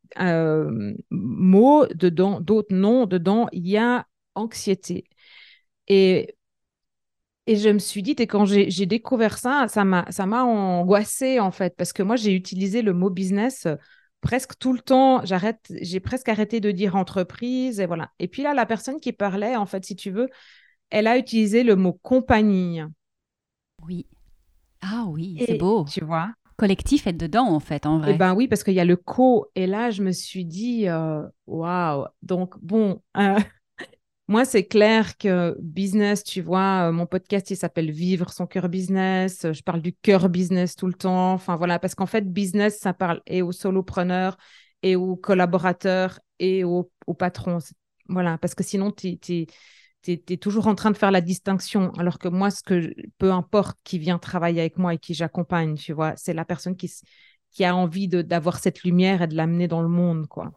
mots dedans, d'autres noms dedans, il y a anxiété. Et, et je me suis dit, et quand j'ai découvert ça, ça m'a angoissée en fait, parce que moi, j'ai utilisé le mot business presque tout le temps. J'ai presque arrêté de dire entreprise et voilà. Et puis là, la personne qui parlait, en fait, si tu veux, elle a utilisé le mot compagnie. Oui. Ah oui, c'est Et beau. tu vois, Collectif est dedans, en fait, en eh vrai. ben oui, parce qu'il y a le co. Et là, je me suis dit, waouh. Donc, bon, Moi, c'est clair que business, tu vois, mon podcast, il s'appelle Vivre son cœur business. Je parle du cœur business tout le temps. Enfin, voilà, parce qu'en fait, business, ça parle et aux solopreneurs, et aux collaborateurs, et aux patrons. Voilà, parce que sinon, tu es toujours en train de faire la distinction. Alors que moi, peu importe qui vient travailler avec moi et qui j'accompagne, tu vois, c'est la personne qui a envie d'avoir cette lumière et de l'amener dans le monde, quoi.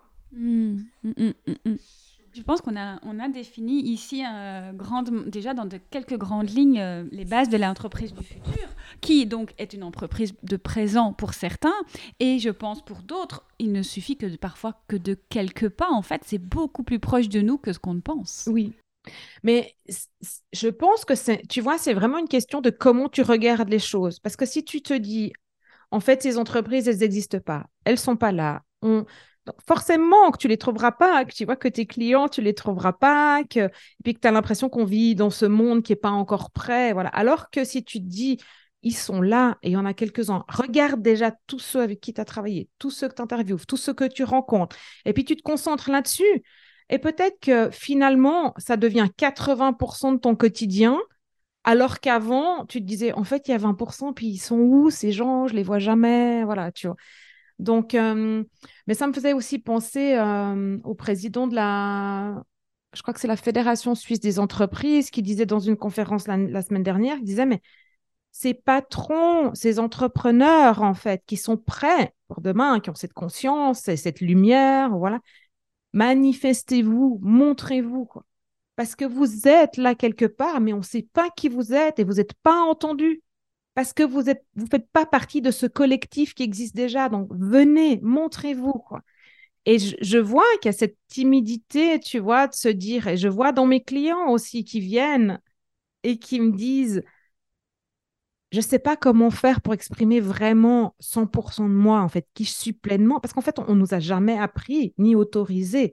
Je pense qu'on a défini ici déjà dans quelques grandes lignes les bases de l'entreprise du futur, qui donc est une entreprise de présent pour certains, et je pense pour d'autres, il ne suffit parfois que de quelques pas. En fait, c'est beaucoup plus proche de nous que ce qu'on ne pense. Oui. Mais je pense que tu vois, c'est vraiment une question de comment tu regardes les choses. Parce que si tu te dis, en fait, ces entreprises, elles n'existent pas, elles sont pas là. Donc, forcément que tu les trouveras pas, que tu vois que tes clients, tu les trouveras pas, et puis que tu as l'impression qu'on vit dans ce monde qui est pas encore prêt. Voilà. Alors que si tu te dis, ils sont là et il y en a quelques-uns, regarde déjà tous ceux avec qui tu as travaillé, tous ceux que tu interviews, tous ceux que tu rencontres, et puis tu te concentres là-dessus. Et peut-être que finalement, ça devient 80% de ton quotidien, alors qu'avant, tu te disais, en fait, il y a 20%, puis ils sont où ces gens? Je les vois jamais. Voilà, tu vois. Donc, mais ça me faisait aussi penser au président je crois que c'est la Fédération suisse des entreprises, qui disait dans une conférence la semaine dernière, il disait, mais ces patrons, ces entrepreneurs, en fait, qui sont prêts pour demain, qui ont cette conscience et cette lumière, voilà, manifestez-vous, montrez-vous, quoi. Parce que vous êtes là quelque part, mais on ne sait pas qui vous êtes et vous n'êtes pas entendu. Parce que vous faites pas partie de ce collectif qui existe déjà. Donc, venez, montrez-vous, quoi. Et je vois qu'il y a cette timidité, tu vois, de se dire, et je vois dans mes clients aussi qui viennent et qui me disent, je ne sais pas comment faire pour exprimer vraiment 100% de moi, en fait, qui je suis pleinement, parce qu'en fait, on ne nous a jamais appris ni autorisé.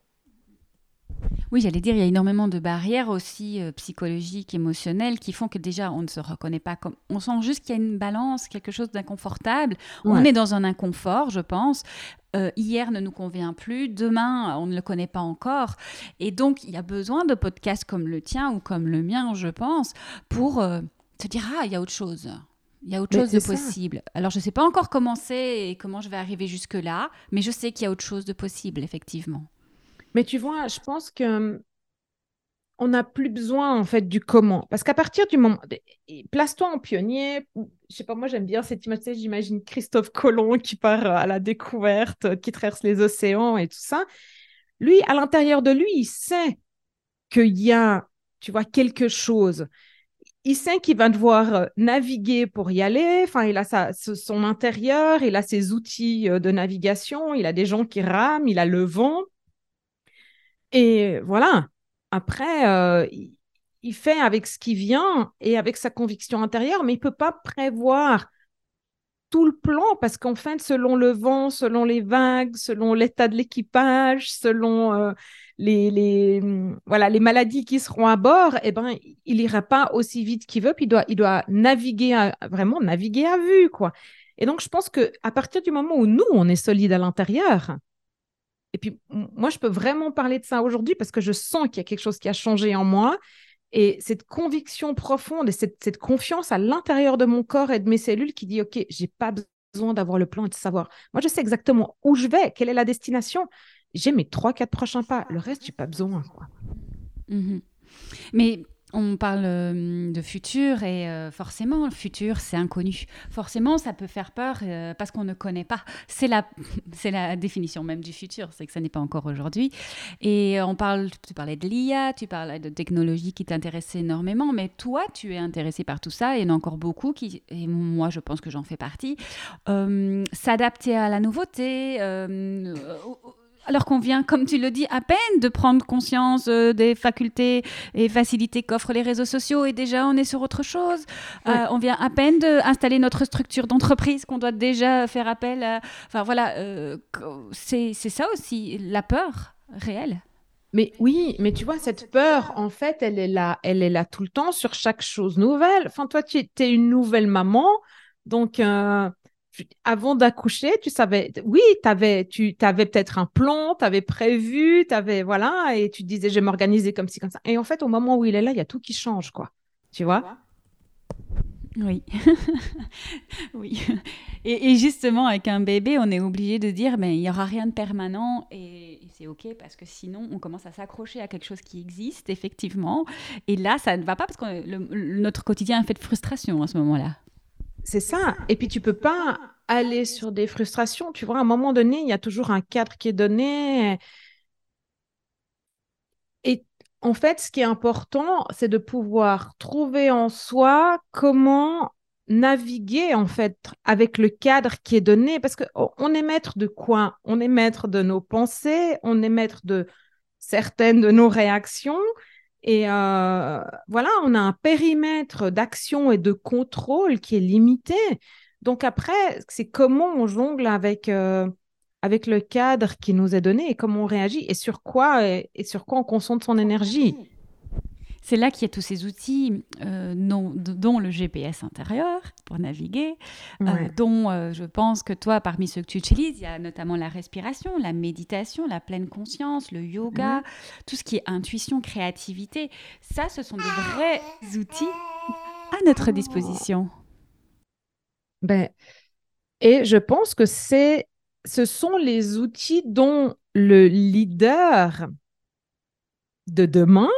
Oui, j'allais dire, il y a énormément de barrières aussi psychologiques, émotionnelles, qui font que déjà, on ne se reconnaît pas comme... On sent juste qu'il y a une balance, quelque chose d'inconfortable. On Ouais, est dans un inconfort, je pense. Hier ne nous convient plus, demain, on ne le connaît pas encore. Et donc, il y a besoin de podcasts comme le tien ou comme le mien, je pense, pour se dire, ah, il y a autre chose. Il y a autre mais chose de c'est ça. possible. Alors, je ne sais pas encore comment c'est et comment je vais arriver jusque-là, mais je sais qu'il y a autre chose de possible, effectivement. Mais tu vois, je pense que on n'a plus besoin en fait du comment. Parce qu'à partir du moment, place-toi en pionnier. Je sais pas, moi j'aime bien cette image, tu sais, j'imagine Christophe Colomb qui part à la découverte, qui traverse les océans et tout ça. Lui, à l'intérieur de lui, il sait qu'il y a, tu vois, quelque chose. Il sait qu'il va devoir naviguer pour y aller. Enfin, il a son intérieur, il a ses outils de navigation, il a des gens qui rament, il a le vent. Et voilà. Après, il fait avec ce qui vient et avec sa conviction intérieure, mais il ne peut pas prévoir tout le plan parce qu'en fait, selon le vent, selon les vagues, selon l'état de l'équipage, selon voilà, les maladies qui seront à bord, eh ben, il n'ira pas aussi vite qu'il veut, puis il doit naviguer vraiment naviguer à vue, quoi. Et donc, je pense qu'à partir du moment où nous, on est solide à l'intérieur, et puis, moi, je peux vraiment parler de ça aujourd'hui parce que je sens qu'il y a quelque chose qui a changé en moi. Et cette conviction profonde et cette confiance à l'intérieur de mon corps et de mes cellules qui dit, OK, j'ai pas besoin d'avoir le plan et de savoir. Moi, je sais exactement où je vais, quelle est la destination. J'ai mes 3, 4 prochains pas. Le reste, j'ai pas besoin, quoi. Mhm. Mais on parle de futur et forcément, le futur, c'est inconnu. Forcément, ça peut faire peur parce qu'on ne connaît pas. C'est la définition même du futur, c'est que ça n'est pas encore aujourd'hui. Et tu parlais de l'IA, tu parlais de technologie qui t'intéressait énormément, mais toi, tu es intéressé par tout ça et il y en a encore beaucoup et moi, je pense que j'en fais partie, s'adapter à la nouveauté, alors qu'on vient, comme tu le dis, à peine de prendre conscience des facultés et facilités qu'offrent les réseaux sociaux et déjà on est sur autre chose. Ouais. On vient à peine d'installer notre structure d'entreprise qu'on doit déjà faire appel à... Enfin voilà, c'est ça aussi, la peur réelle. Mais oui, mais tu vois, cette peur, en fait, elle est là tout le temps sur chaque chose nouvelle. Enfin, toi, tu es une nouvelle maman, donc avant d'accoucher, tu savais, oui, tu avais peut-être un plan, tu avais prévu, voilà, et tu disais, je vais m'organiser comme ci, comme ça. Et en fait, au moment où il est là, il y a tout qui change, quoi. Tu vois? Oui. Oui. Et justement, avec un bébé, on est obligé de dire, mais il n'y aura rien de permanent et c'est OK parce que sinon, on commence à s'accrocher à quelque chose qui existe, effectivement. Et là, ça ne va pas parce que notre quotidien est fait de frustration à ce moment-là. C'est ça. Et puis, tu peux pas aller sur des frustrations. Tu vois, à un moment donné, il y a toujours un cadre qui est donné. Et en fait, ce qui est important, c'est de pouvoir trouver en soi comment naviguer en fait avec le cadre qui est donné, parce qu'on est maître de quoi? On est maître de nos pensées, on est maître de certaines de nos réactions, et voilà, on a un périmètre d'action et de contrôle qui est limité. Donc après, c'est comment on jongle avec le cadre qui nous est donné et comment on réagit et sur quoi on concentre son énergie. C'est là qu'il y a tous ces outils, dont le GPS intérieur pour naviguer, Ouais. dont je pense que toi, parmi ceux que tu utilises, il y a notamment la respiration, la méditation, la pleine conscience, le yoga, Mhm. tout ce qui est intuition, créativité. Ça, ce sont de vrais outils à notre disposition. Ben, et je pense que ce sont les outils dont le leader de demain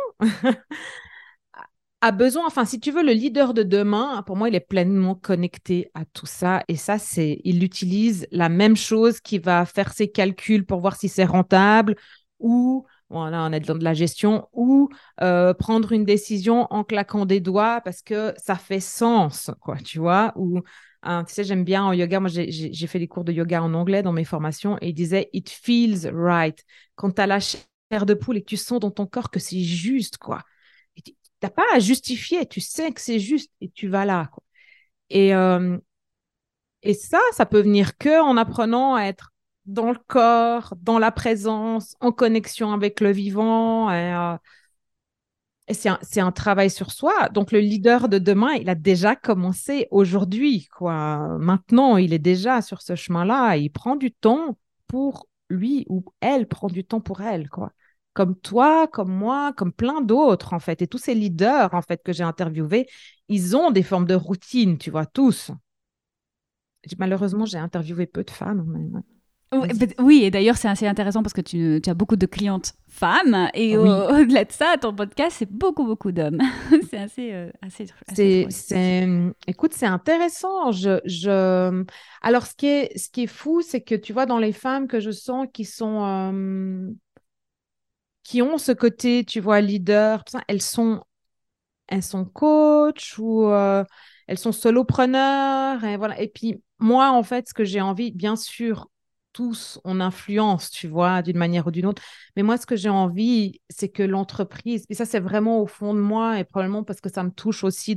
a besoin. Enfin, si tu veux, le leader de demain, pour moi, il est pleinement connecté à tout ça. Et ça, il utilise la même chose qui va faire ses calculs pour voir si c'est rentable ou, voilà, on est dans de la gestion, ou prendre une décision en claquant des doigts parce que ça fait sens, quoi, tu vois. Ou, hein, tu sais, j'aime bien en yoga, moi, j'ai fait des cours de yoga en anglais dans mes formations et il disait, It feels right. Quand tu as la chair de poule et que tu sens dans ton corps que c'est juste, quoi. T'as pas à justifier, tu sais que c'est juste et tu vas là, quoi. Et, euh, et ça peut venir que en apprenant à être dans le corps, dans la présence, en connexion avec le vivant. Et c'est un travail sur soi. Donc, le leader de demain, il a déjà commencé aujourd'hui, quoi. Maintenant, il est déjà sur ce chemin-là. Il prend du temps pour lui ou elle prend du temps pour elle, quoi. Comme toi, comme moi, comme plein d'autres, en fait. Et tous ces leaders, en fait, que j'ai interviewés, ils ont des formes de routine, tu vois, tous. Malheureusement, j'ai interviewé peu de femmes, mais ouais. Oui, Vas-y. oui, et d'ailleurs, c'est assez intéressant parce que tu as beaucoup de clientes femmes et Oui. au-delà de ça, ton podcast, c'est beaucoup, beaucoup d'hommes. C'est assez drôle. Écoute, c'est intéressant. Alors, ce qui est fou, c'est que tu vois, dans les femmes que je sens qui ont ce côté, tu vois, leader, tout ça, elles sont coach ou elles sont solopreneurs. Et voilà. Et puis, moi, en fait, ce que j'ai envie, bien sûr, tous, on influence, tu vois, d'une manière ou d'une autre. Mais moi, ce que j'ai envie, c'est que l'entreprise, et ça, c'est vraiment au fond de moi et probablement parce que ça me touche aussi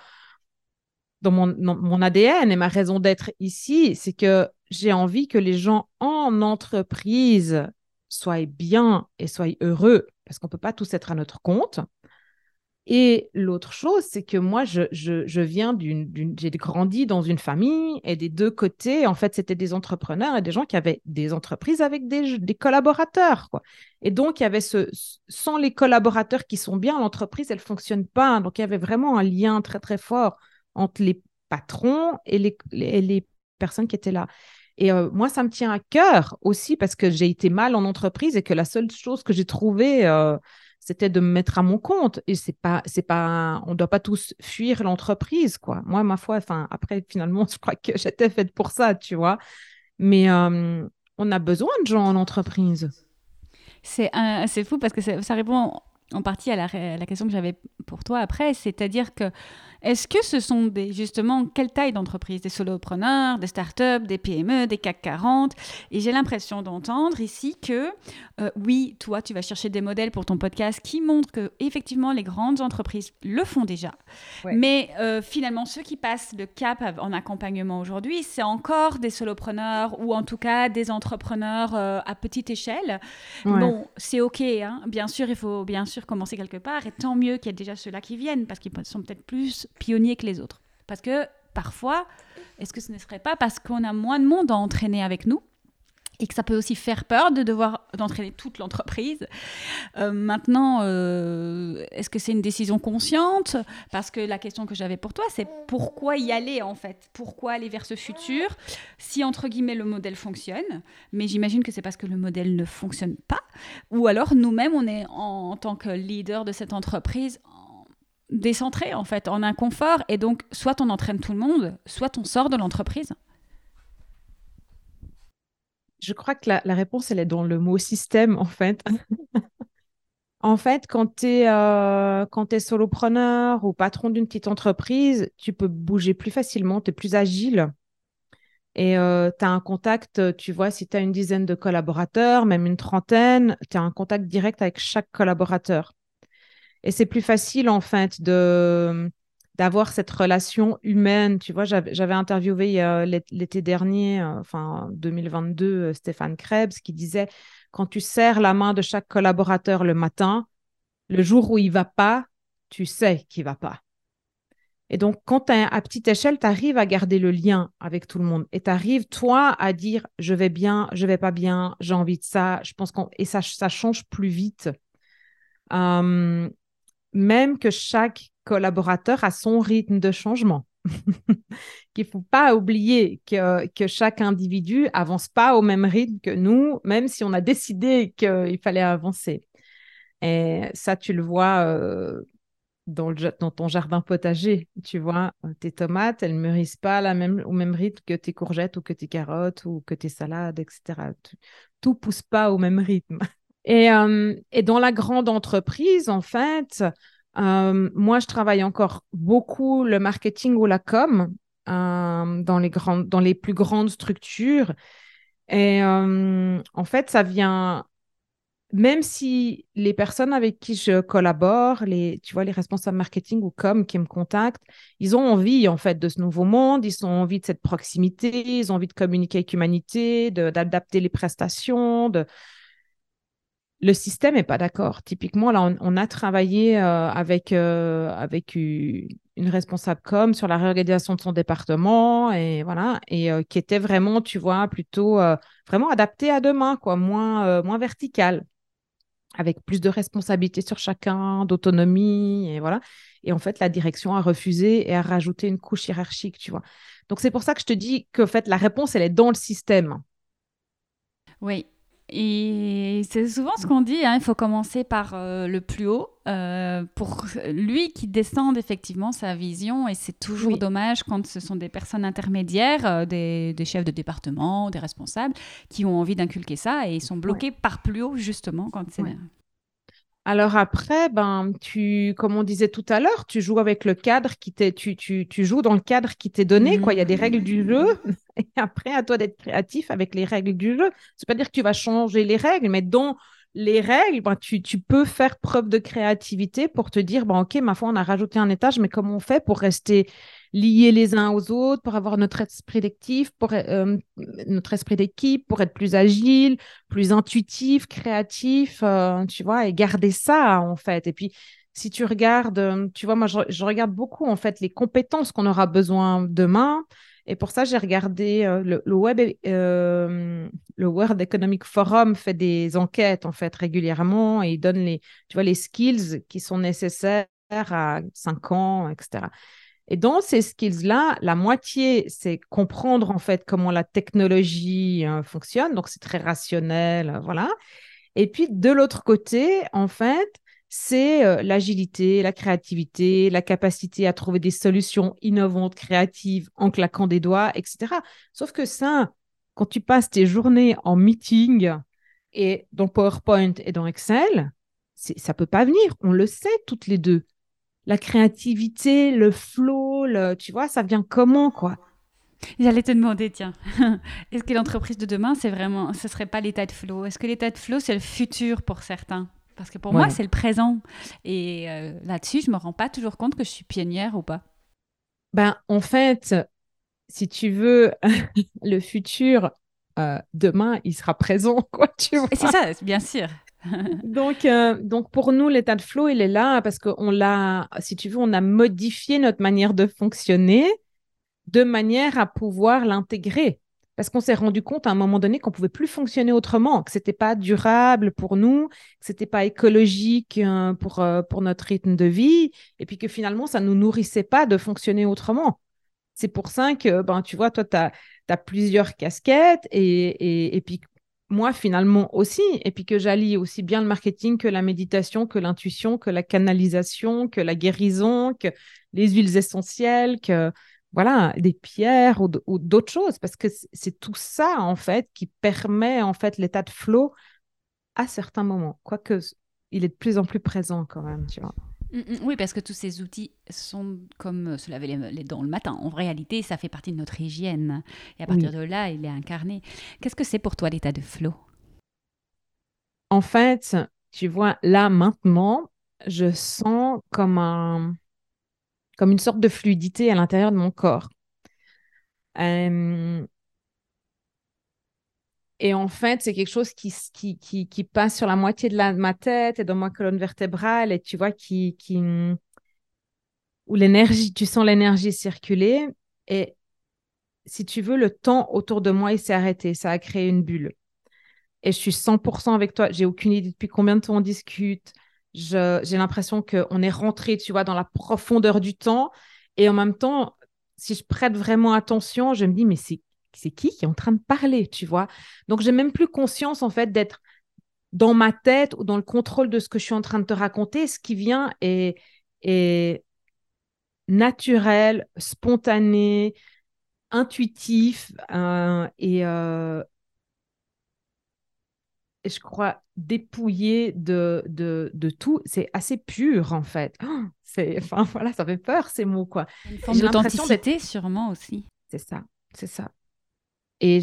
dans mon ADN et ma raison d'être ici, c'est que j'ai envie que les gens en entreprise soient bien et soient heureux parce qu'on ne peut pas tous être à notre compte. Et l'autre chose, c'est que moi, je viens j'ai grandi dans une famille et des deux côtés, en fait, c'était des entrepreneurs et des gens qui avaient des entreprises avec des collaborateurs, quoi. Et donc, il y avait sans les collaborateurs qui sont bien, l'entreprise, elle ne fonctionne pas. Donc, il y avait vraiment un lien très, très fort entre les patrons et les personnes qui étaient là. Et moi, ça me tient à cœur aussi parce que j'ai été mal en entreprise et que la seule chose que j'ai trouvée, c'était de me mettre à mon compte. Et on ne doit pas tous fuir l'entreprise, quoi. Moi, ma foi, enfin, après, finalement, je crois que j'étais faite pour ça, tu vois. Mais on a besoin de gens en entreprise. C'est fou parce que ça répond en partie à la question que j'avais pour toi après, c'est-à-dire que est-ce que ce sont justement, quelle taille d'entreprise? Des solopreneurs, des startups, des PME, des CAC 40? Et j'ai l'impression d'entendre ici que, oui, toi, tu vas chercher des modèles pour ton podcast qui montrent que, effectivement, les grandes entreprises le font déjà. Ouais. Mais finalement, ceux qui passent le cap en accompagnement aujourd'hui, c'est encore des solopreneurs ou en tout cas des entrepreneurs à petite échelle. Ouais. Bon, c'est OK, hein. Bien sûr, il faut bien sûr commencer quelque part, et tant mieux qu'il y ait déjà ceux-là qui viennent, parce qu'ils sont peut-être plus pionniers que les autres. Parce que parfois, Est-ce que ce ne serait pas parce qu'on a moins de monde à entraîner avec nous et que ça peut aussi faire peur de devoir d'entraîner toute l'entreprise. Maintenant, est-ce que c'est une décision consciente? Parce que la question que j'avais pour toi, c'est pourquoi y aller en fait? Pourquoi aller vers ce futur si, entre guillemets, le modèle fonctionne? Mais j'imagine que c'est parce que le modèle ne fonctionne pas. Ou alors, nous-mêmes, on est en tant que leader de cette entreprise décentré en fait, en inconfort. Et donc, soit on entraîne tout le monde, soit on sort de l'entreprise. Je crois que la réponse, elle est dans le mot système, en fait. En fait, quand tu es solopreneur ou patron d'une petite entreprise, tu peux bouger plus facilement, tu es plus agile et tu as un contact, tu vois, si tu as une dizaine de collaborateurs, même une trentaine, tu as un contact direct avec chaque collaborateur. Et c'est plus facile, en fait, d'avoir cette relation humaine. Tu vois, j'avais interviewé l'été dernier, enfin 2022, Stéphane Krebs, qui disait, quand tu serres la main de chaque collaborateur le matin, le jour où il va pas, tu sais qu'il va pas. Et donc, quand tu à petite échelle, tu arrives à garder le lien avec tout le monde. Et tu arrives, toi, à dire, je vais bien, je vais pas bien, j'ai envie de ça. Je pense et ça change plus vite. Euh, Même que chaque collaborateur a son rythme de changement. Qu'il ne faut pas oublier que chaque individu avance pas au même rythme que nous, même si on a décidé qu'il fallait avancer. Et ça, tu le vois dans ton jardin potager. Tu vois, tes tomates, elles ne mûrissent pas au même rythme que tes courgettes ou que tes carottes ou que tes salades, etc. Tout pousse pas au même rythme. Et dans la grande entreprise, en fait, moi, je travaille encore beaucoup le marketing ou la com dans les plus grandes structures. Et en fait, ça vient, même si les personnes avec qui je collabore, tu vois, les responsables marketing ou com qui me contactent, ils ont envie, en fait, de ce nouveau monde, ils ont envie de cette proximité, ils ont envie de communiquer avec l'humanité, d'adapter les prestations, le système n'est pas d'accord. Typiquement, là, on a travaillé avec une responsable com sur la réorganisation de son département et voilà, et qui était vraiment, tu vois, plutôt vraiment adaptée à demain, quoi, moins verticale, avec plus de responsabilité sur chacun, d'autonomie et voilà. Et en fait, la direction a refusé et a rajouté une couche hiérarchique, tu vois. Donc, c'est pour ça que je te dis que en fait, la réponse, elle est dans le système. Oui. Et c'est souvent ce qu'on dit, hein, il faut commencer par le plus haut pour lui qui descende effectivement sa vision. Et c'est toujours Oui. dommage quand ce sont des personnes intermédiaires, des chefs de département, des responsables, qui ont envie d'inculquer ça et ils sont Ouais. bloqués par plus haut justement quand c'est... Ouais. Alors après, comme on disait tout à l'heure, tu joues avec le cadre tu joues dans le cadre qui t'est donné, quoi. Il y a des règles du jeu. Et après, à toi d'être créatif avec les règles du jeu. C'est pas dire que tu vas changer les règles, mais dans les règles, tu peux faire preuve de créativité pour te dire, OK, ma foi, on a rajouté un étage, mais comment on fait pour rester liés les uns aux autres, pour avoir notre esprit d'équipe, pour être plus agile, plus intuitif, créatif, tu vois, et garder ça, en fait. Et puis, si tu regardes, tu vois, moi, je regarde beaucoup, en fait, les compétences qu'on aura besoin demain. Et pour ça, j'ai regardé le World Economic Forum fait des enquêtes, en fait, régulièrement, et il donne tu vois, les skills qui sont nécessaires à 5 ans, etc. Et dans ces skills-là, la moitié, c'est comprendre en fait comment la technologie fonctionne. Donc, c'est très rationnel, voilà. Et puis, de l'autre côté, en fait, c'est l'agilité, la créativité, la capacité à trouver des solutions innovantes, créatives, en claquant des doigts, etc. Sauf que ça, quand tu passes tes journées en meeting et dans PowerPoint et dans Excel, ça peut pas venir. On le sait toutes les deux. La créativité, le flow, tu vois, ça vient comment, quoi? J'allais te demander, tiens, est-ce que l'entreprise de demain, ce serait pas l'état de flow? Est-ce que l'état de flow, c'est le futur pour certains? Parce que pour moi, Ouais. c'est le présent. Et là-dessus, je me rends pas toujours compte que je suis pionnière ou pas. En fait, si tu veux, le futur, demain, il sera présent, quoi, tu Et c'est vois. ça, bien sûr. Donc, pour nous, l'état de flow, il est là parce qu'on l'a, si tu veux, on a modifié notre manière de fonctionner de manière à pouvoir l'intégrer. Parce qu'on s'est rendu compte à un moment donné qu'on ne pouvait plus fonctionner autrement, que ce n'était pas durable pour nous, que ce n'était pas écologique pour notre rythme de vie, et puis que finalement, ça ne nous nourrissait pas de fonctionner autrement. C'est pour ça que, ben, tu vois, toi, tu as plusieurs casquettes et puis moi, finalement, aussi. Et puis que j'allie aussi bien le marketing que la méditation, que l'intuition, que la canalisation, que la guérison, que les huiles essentielles, que voilà, des pierres ou d'autres choses. Parce que c'est tout ça, en fait, qui permet, en fait, l'état de flow à certains moments. Quoique, il est de plus en plus présent quand même, tu vois. Oui, parce que tous ces outils sont comme se laver les dents le matin. En réalité, ça fait partie de notre hygiène. Et à partir Oui. de là, il est incarné. Qu'est-ce que c'est pour toi l'état de flow? En fait, tu vois, là, maintenant, je sens comme une sorte de fluidité à l'intérieur de mon corps. Euh, et en fait, c'est quelque chose qui passe sur la moitié de ma tête et dans ma colonne vertébrale et tu vois, où l'énergie, tu sens l'énergie circuler et si tu veux, le temps autour de moi, il s'est arrêté. Ça a créé une bulle. Et je suis 100% avec toi. J'ai aucune idée depuis combien de temps on discute. J'ai l'impression qu'on est rentré, tu vois, dans la profondeur du temps. Et en même temps, si je prête vraiment attention, je me dis, mais c'est qui est en train de parler, tu vois? Donc, j'ai même plus conscience, en fait, d'être dans ma tête ou dans le contrôle de ce que je suis en train de te raconter. Ce qui vient est naturel, spontané, intuitif et je crois, dépouillé de tout. C'est assez pur, en fait. Enfin, voilà, ça fait peur, ces mots, quoi. Une Et forme j'ai l'impression d'être... d'authenticité, sûrement aussi. C'est ça, c'est ça. Et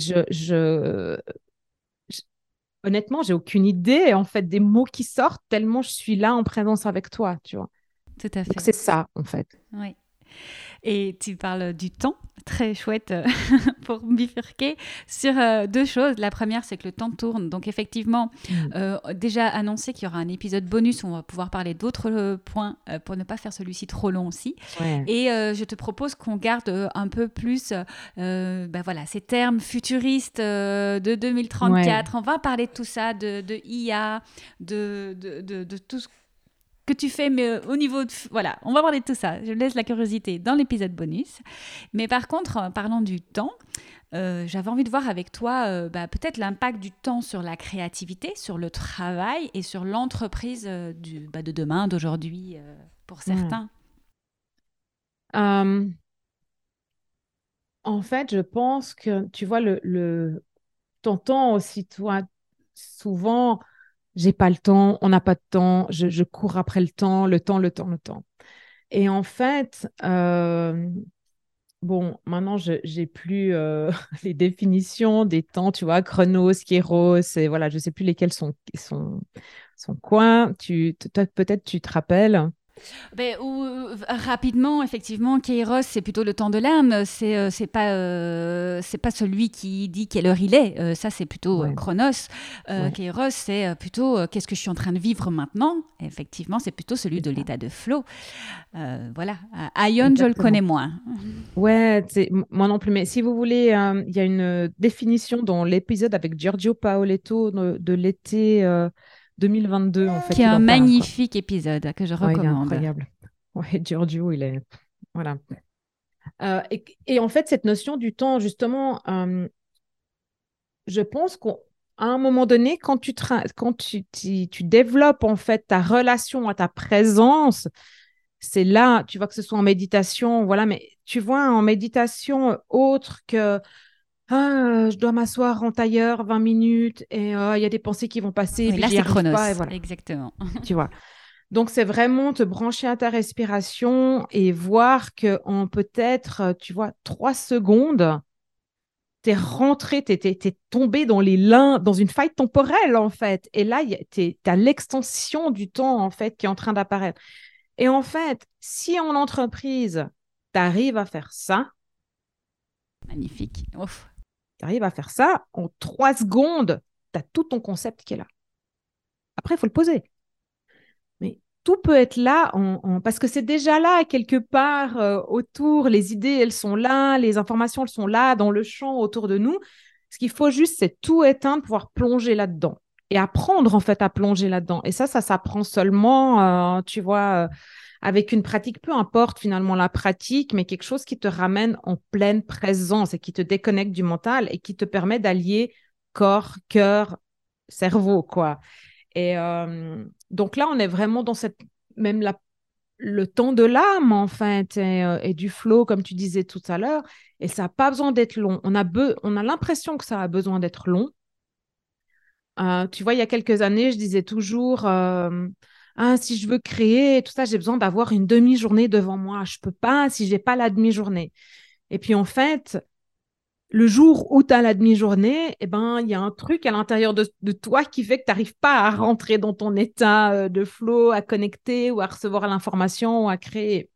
je- honnêtement, j'ai aucune idée, en fait, des mots qui sortent tellement je suis là en présence avec toi, tu vois. Tout à Donc, fait. c'est ça, en fait. Oui. Et tu parles du temps, très chouette pour bifurquer sur deux choses. La première, c'est que le temps tourne. Donc effectivement, Mm. déjà annoncé qu'il y aura un épisode bonus où on va pouvoir parler d'autres points pour ne pas faire celui-ci trop long aussi. Ouais. Et je te propose qu'on garde un peu plus ben voilà, ces termes futuristes de Ouais. 2034. On va parler de tout ça, de IA, de tout ce que tu fais, mais au niveau de... Voilà, on va parler de tout ça. Je laisse la curiosité dans l'épisode bonus. Mais par contre, parlant du temps, j'avais envie de voir avec toi bah, peut-être l'impact du temps sur la créativité, sur le travail et sur l'entreprise de demain, d'aujourd'hui, pour Ouais. certains. Euh, en fait, je pense que, tu vois, t'entends aussi, toi, souvent, j'ai pas le temps, on n'a pas de temps, je cours après le temps, le temps, le temps, le temps. Et en fait, bon, maintenant, j'ai plus les définitions des temps, tu vois, chronos, kairos, et voilà, je sais plus lesquels sont quoi. Toi, peut-être tu te rappelles. Ben, rapidement, effectivement, Kairos, c'est plutôt le temps de l'âme. C'est pas celui qui dit quelle heure il est. Ça, c'est plutôt Ouais, Chronos. ouais, Kairos, c'est plutôt qu'est-ce que je suis en train de vivre maintenant. Et effectivement, c'est plutôt celui c'est de ça. l'état de flow. Voilà. Ion, je le connais Exactement. moins. Ouais, moi non plus. Mais si vous voulez, il y a une définition dans l'épisode avec Giorgio Paoletto de l'été 2022. En Qui est fait, il un en parle, quoi. magnifique épisode que je Ouais, il est recommande. incroyable. Ouais, Giorgio, il est... Voilà. Et en fait, cette notion du temps, justement, je pense qu'à un moment donné, quand tu développes, en fait, ta relation à ta présence, c'est là, tu vois que ce soit en méditation, voilà, mais tu vois, en méditation autre que je dois m'asseoir en tailleur 20 minutes et il y a des pensées qui vont passer et Oui, puis là, j'y c'est arrive pas et Chronos. voilà, Exactement. tu vois. Donc, c'est vraiment te brancher à ta respiration et voir que en peut-être, tu vois, 3 secondes, t'es rentré, t'es tombé dans une faille temporelle, en fait. Et là, t'as l'extension du temps, en fait, qui est en train d'apparaître. Et en fait, si en entreprise, tu arrives à faire ça, Magnifique. Ouf. tu arrives à faire ça, en 3 secondes, tu as tout ton concept qui est là. Après, il faut le poser. Mais tout peut être là, parce que c'est déjà là, quelque part, autour, les idées, elles sont là, les informations, elles sont là, dans le champ autour de nous. Ce qu'il faut juste, c'est tout éteindre, pouvoir plonger là-dedans et apprendre, en fait, à plonger là-dedans. Et ça s'apprend seulement, tu vois, avec une pratique, peu importe finalement la pratique, mais quelque chose qui te ramène en pleine présence et qui te déconnecte du mental et qui te permet d'allier corps, cœur, cerveau, quoi. Et donc là, on est vraiment dans même le temps de l'âme, en fait, et du flow, comme tu disais tout à l'heure. Et ça n'a pas besoin d'être long. On a l'impression que ça a besoin d'être long. Tu vois, il y a quelques années, je disais toujours, ah, si je veux créer tout ça, j'ai besoin d'avoir une demi-journée devant moi. Je peux pas si j'ai pas la demi-journée. Et puis en fait, le jour où tu as la demi-journée, eh ben, il y a un truc à l'intérieur de toi qui fait que tu n'arrives pas à rentrer dans ton état de flow, à connecter ou à recevoir l'information ou à créer.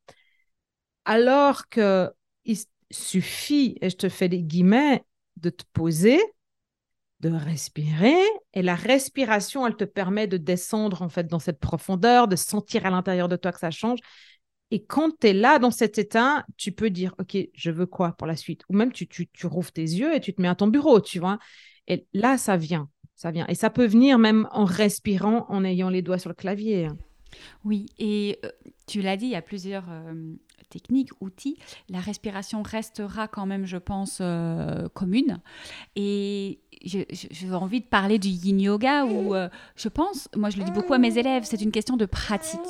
Alors que il suffit, et je te fais des guillemets, de te poser, de respirer. Et la respiration, elle te permet de descendre en fait dans cette profondeur, de sentir à l'intérieur de toi que ça change. Et quand tu es là dans cet état, tu peux dire, OK, je veux quoi pour la suite? Ou même tu rouvres tes yeux et tu te mets à ton bureau, tu vois. Et là, ça vient, ça vient. Et ça peut venir même en respirant, en ayant les doigts sur le clavier, hein. Oui, et tu l'as dit, il y a plusieurs techniques, outils. La respiration restera quand même, je pense, commune. Et j'ai envie de parler du yin yoga où je pense, moi je le dis beaucoup à mes élèves, c'est une question de pratique.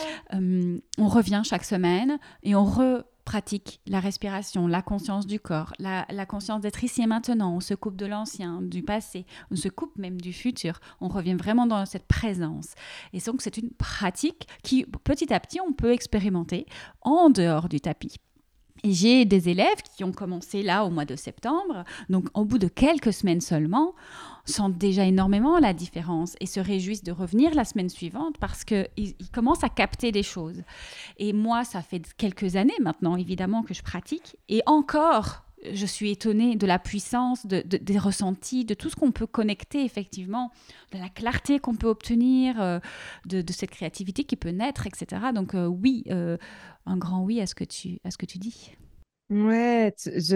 On revient chaque semaine et on repratique la respiration, la conscience du corps, la conscience d'être ici et maintenant. On se coupe de l'ancien, du passé, on se coupe même du futur. On revient vraiment dans cette présence. Et donc c'est une pratique qui petit à petit on peut expérimenter en dehors du tapis. Et j'ai des élèves qui ont commencé là au mois de septembre, donc au bout de quelques semaines seulement, sentent déjà énormément la différence et se réjouissent de revenir la semaine suivante parce qu'ils commencent à capter des choses. Et moi, ça fait quelques années maintenant, évidemment, que je pratique. Et encore, je suis étonnée de la puissance, des ressentis, de tout ce qu'on peut connecter effectivement, de la clarté qu'on peut obtenir, de cette créativité qui peut naître, etc. Donc oui, un grand oui à ce que tu dis. Ouais,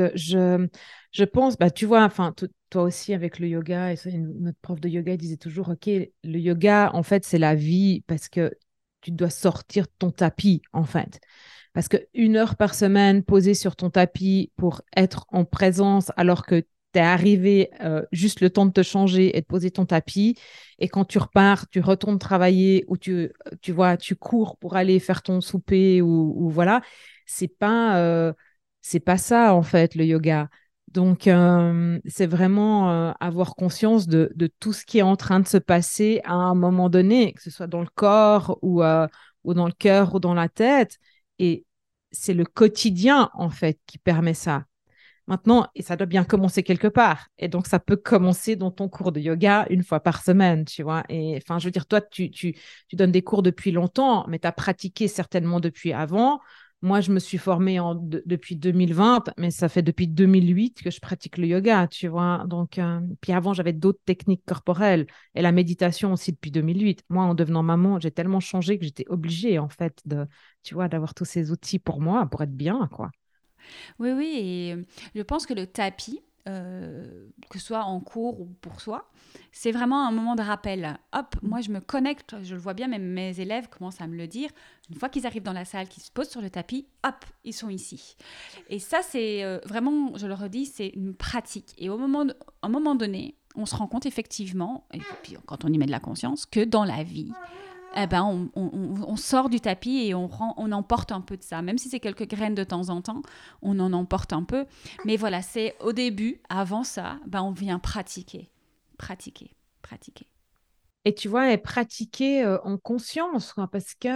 je pense, bah, tu vois, enfin, toi aussi avec le yoga, et ça, notre prof de yoga il disait toujours, OK, le yoga, en fait, c'est la vie parce que tu dois sortir de ton tapis, en fait. Parce que 1 heure par semaine posée sur ton tapis pour être en présence alors que tu es arrivé juste le temps de te changer et de poser ton tapis. Et quand tu repars, tu retournes travailler ou tu vois, tu cours pour aller faire ton souper ou voilà. C'est pas, euh, c'est pas ça, en fait, le yoga. Donc, c'est vraiment avoir conscience de tout ce qui est en train de se passer à un moment donné, que ce soit dans le corps ou dans le cœur ou dans la tête. Et c'est le quotidien, en fait, qui permet ça. Maintenant, et ça doit bien commencer quelque part. Et donc, ça peut commencer dans ton cours de yoga 1 fois par semaine, tu vois. Et enfin, je veux dire, toi, tu donnes des cours depuis longtemps, mais tu as pratiqué certainement depuis avant. Moi, je me suis formée depuis 2020, mais ça fait depuis 2008 que je pratique le yoga, tu vois. Donc, puis avant, j'avais d'autres techniques corporelles et la méditation aussi depuis 2008. Moi, en devenant maman, j'ai tellement changé que j'étais obligée, en fait, tu vois, d'avoir tous ces outils pour moi, pour être bien, quoi. Oui, oui, et je pense que le tapis, que ce soit en cours ou pour soi, c'est vraiment un moment de rappel. Hop, moi je me connecte, je le vois bien, même mes élèves commencent à me le dire. Une fois qu'ils arrivent dans la salle, qu'ils se posent sur le tapis, hop, ils sont ici. Et ça, c'est vraiment, je le redis, c'est une pratique. Et à un moment donné, on se rend compte effectivement, et puis quand on y met de la conscience, que dans la vie, eh ben, on sort du tapis et on emporte un peu de ça. Même si c'est quelques graines de temps en temps, on en emporte un peu. Mais voilà, c'est au début, avant ça, ben, on vient pratiquer, pratiquer, pratiquer. Et tu vois, et pratiquer en conscience, quoi, parce que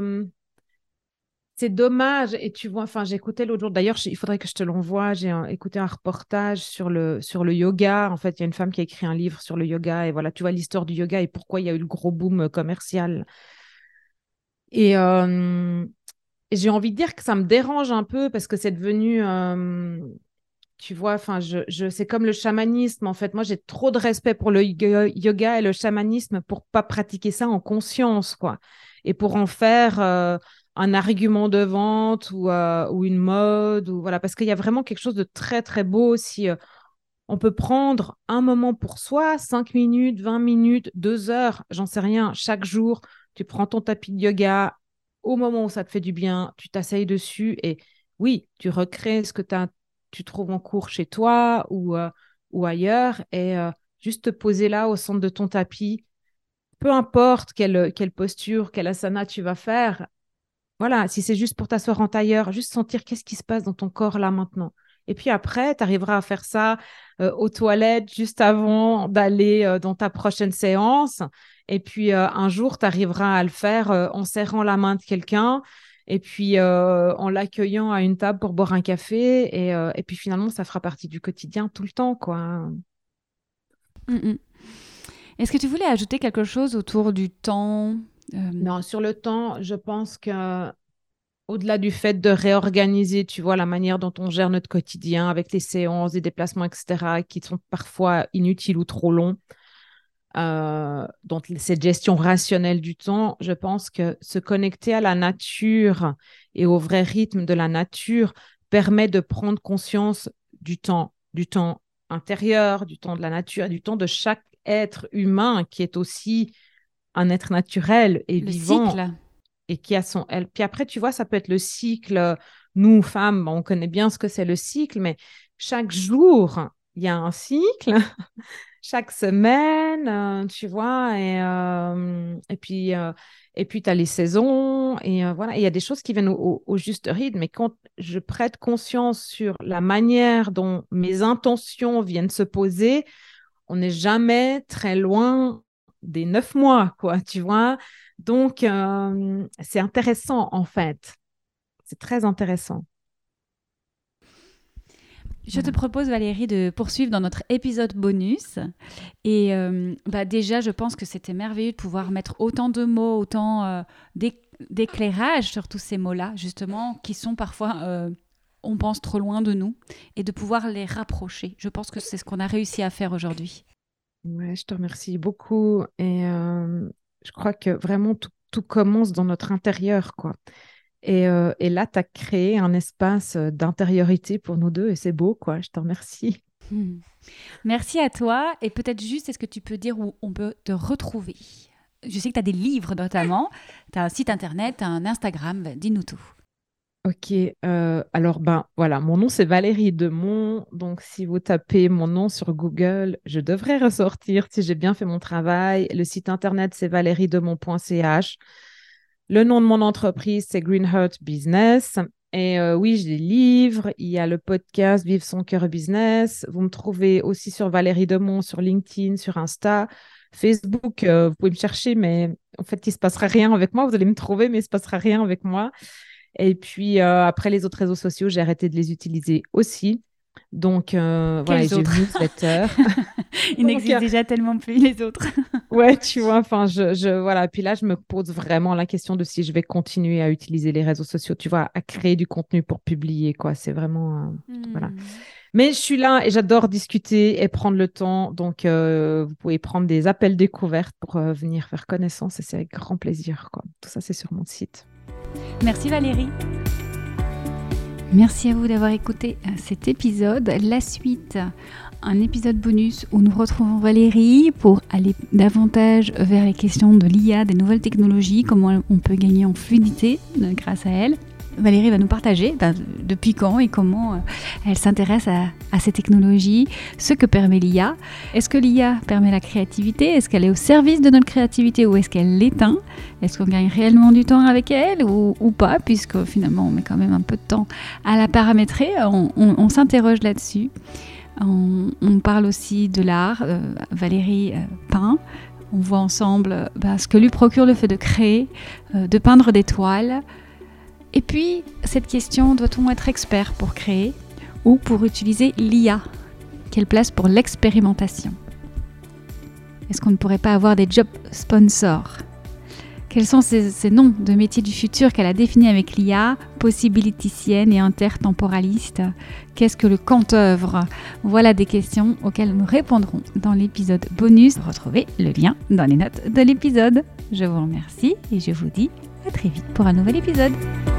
c'est dommage. Et tu vois, enfin, j'écoutais l'autre jour, d'ailleurs, il faudrait que je te l'envoie. J'ai écouté un reportage sur le yoga. En fait, il y a une femme qui a écrit un livre sur le yoga. Et voilà, tu vois l'histoire du yoga et pourquoi il y a eu le gros boom commercial. Et j'ai envie de dire que ça me dérange un peu parce que c'est devenu, tu vois, enfin, c'est comme le chamanisme. En fait, moi, j'ai trop de respect pour le yoga et le chamanisme pour pas pratiquer ça en conscience, quoi. et pour en faire un argument de vente ou une mode, ou voilà, parce qu'il y a vraiment quelque chose de très, très beau aussi. On peut prendre un moment pour soi, 5 minutes, 20 minutes, 2 heures, j'en sais rien, chaque jour, tu prends ton tapis de yoga au moment où ça te fait du bien, tu t'asseyes dessus et oui, tu recrées ce que tu trouves en cours chez toi ou ailleurs et juste te poser là au centre de ton tapis, peu importe quelle posture, quelle asana tu vas faire, voilà, si c'est juste pour t'asseoir en tailleur, juste sentir qu'est-ce qui se passe dans ton corps là maintenant. Et puis après, tu arriveras à faire ça aux toilettes juste avant d'aller dans ta prochaine séance. Et puis un jour, tu arriveras à le faire en serrant la main de quelqu'un et puis en l'accueillant à une table pour boire un café. Et puis finalement, ça fera partie du quotidien tout le temps, quoi. Mm. Est-ce que tu voulais ajouter quelque chose autour du temps? Non, sur le temps, je pense que au-delà du fait de réorganiser, tu vois, la manière dont on gère notre quotidien avec les séances, les déplacements, etc., qui sont parfois inutiles ou trop longs, donc cette gestion rationnelle du temps, je pense que se connecter à la nature et au vrai rythme de la nature permet de prendre conscience du temps intérieur, du temps de la nature, du temps de chaque être humain qui est aussi un être naturel et Le vivant cycle? et qui a son elle. Puis après, tu vois, ça peut être le cycle. Nous, femmes, on connaît bien ce que c'est le cycle, mais chaque jour, il y a un cycle. Chaque semaine, tu vois, et puis tu as les saisons, et voilà, il y a des choses qui viennent au juste rythme, mais quand je prête conscience sur la manière dont mes intentions viennent se poser, on n'est jamais très loin des 9 mois, quoi, tu vois. Donc, c'est intéressant, en fait. C'est très intéressant. Je te Voilà. propose, Valérie, de poursuivre dans notre épisode bonus. Et déjà, je pense que c'était merveilleux de pouvoir mettre autant de mots, autant d'éclairage sur tous ces mots-là, justement, qui sont parfois, on pense, trop loin de nous, et de pouvoir les rapprocher. Je pense que c'est ce qu'on a réussi à faire aujourd'hui. Ouais, je te remercie beaucoup. Et je crois que vraiment, tout commence dans notre intérieur, quoi. Et là, tu as créé un espace d'intériorité pour nous deux, et c'est beau, quoi. Je te remercie. Hmm. Merci à toi. Et peut-être juste, est-ce que tu peux dire où on peut te retrouver? Je sais que tu as des livres notamment, tu as un site internet, tu as un Instagram, dis-nous tout. Ok, alors ben voilà, mon nom c'est Valérie Demont, donc si vous tapez mon nom sur Google, je devrais ressortir si j'ai bien fait mon travail. Le site internet c'est valeriedemont.ch. Le nom de mon entreprise c'est Green Heart Business. Et oui, j'ai des livres, il y a le podcast Vive son cœur business. Vous me trouvez aussi sur Valérie Demont, sur LinkedIn, sur Insta, Facebook. Vous pouvez me chercher, mais en fait, il ne se passera rien avec moi. Vous allez me trouver, mais il ne se passera rien avec moi. Et puis après, les autres réseaux sociaux, j'ai arrêté de les utiliser aussi. Donc voilà, et Quels j'ai une autres? newsletter. Il Donc n'existe déjà tellement plus les autres. ouais, tu vois, enfin, voilà. Puis là, je me pose vraiment la question de si je vais continuer à utiliser les réseaux sociaux, tu vois, à créer du contenu pour publier, quoi. C'est vraiment, voilà. Hmm. Mais je suis là et j'adore discuter et prendre le temps. Donc, vous pouvez prendre des appels découvertes pour venir faire connaissance et c'est avec grand plaisir, quoi. Tout ça, c'est sur mon site. Merci Valérie. Merci à vous d'avoir écouté cet épisode. La suite, un épisode bonus où nous retrouvons Valérie pour aller davantage vers les questions de l'IA, des nouvelles technologies, comment on peut gagner en fluidité grâce à elle. Valérie va nous partager depuis quand et comment elle s'intéresse à ces technologies, ce que permet l'IA. Est-ce que l'IA permet la créativité? Est-ce qu'elle est au service de notre créativité ou est-ce qu'elle l'éteint? Est-ce qu'on gagne réellement du temps avec elle ou pas? Puisque finalement, on met quand même un peu de temps à la paramétrer. On s'interroge là-dessus. On parle aussi de l'art. Valérie peint. On voit ensemble ce que lui procure le fait de créer, de peindre des toiles. Et puis, cette question, doit-on être expert pour créer ou pour utiliser l'IA? Quelle place pour l'expérimentation? Est-ce qu'on ne pourrait pas avoir des job sponsors? Quels sont ces noms de métiers du futur qu'elle a définis avec l'IA, possibiliticienne et intertemporaliste? Qu'est-ce que le quant-œuvre? Voilà des questions auxquelles nous répondrons dans l'épisode bonus. Retrouvez le lien dans les notes de l'épisode. Je vous remercie et je vous dis à très vite pour un nouvel épisode.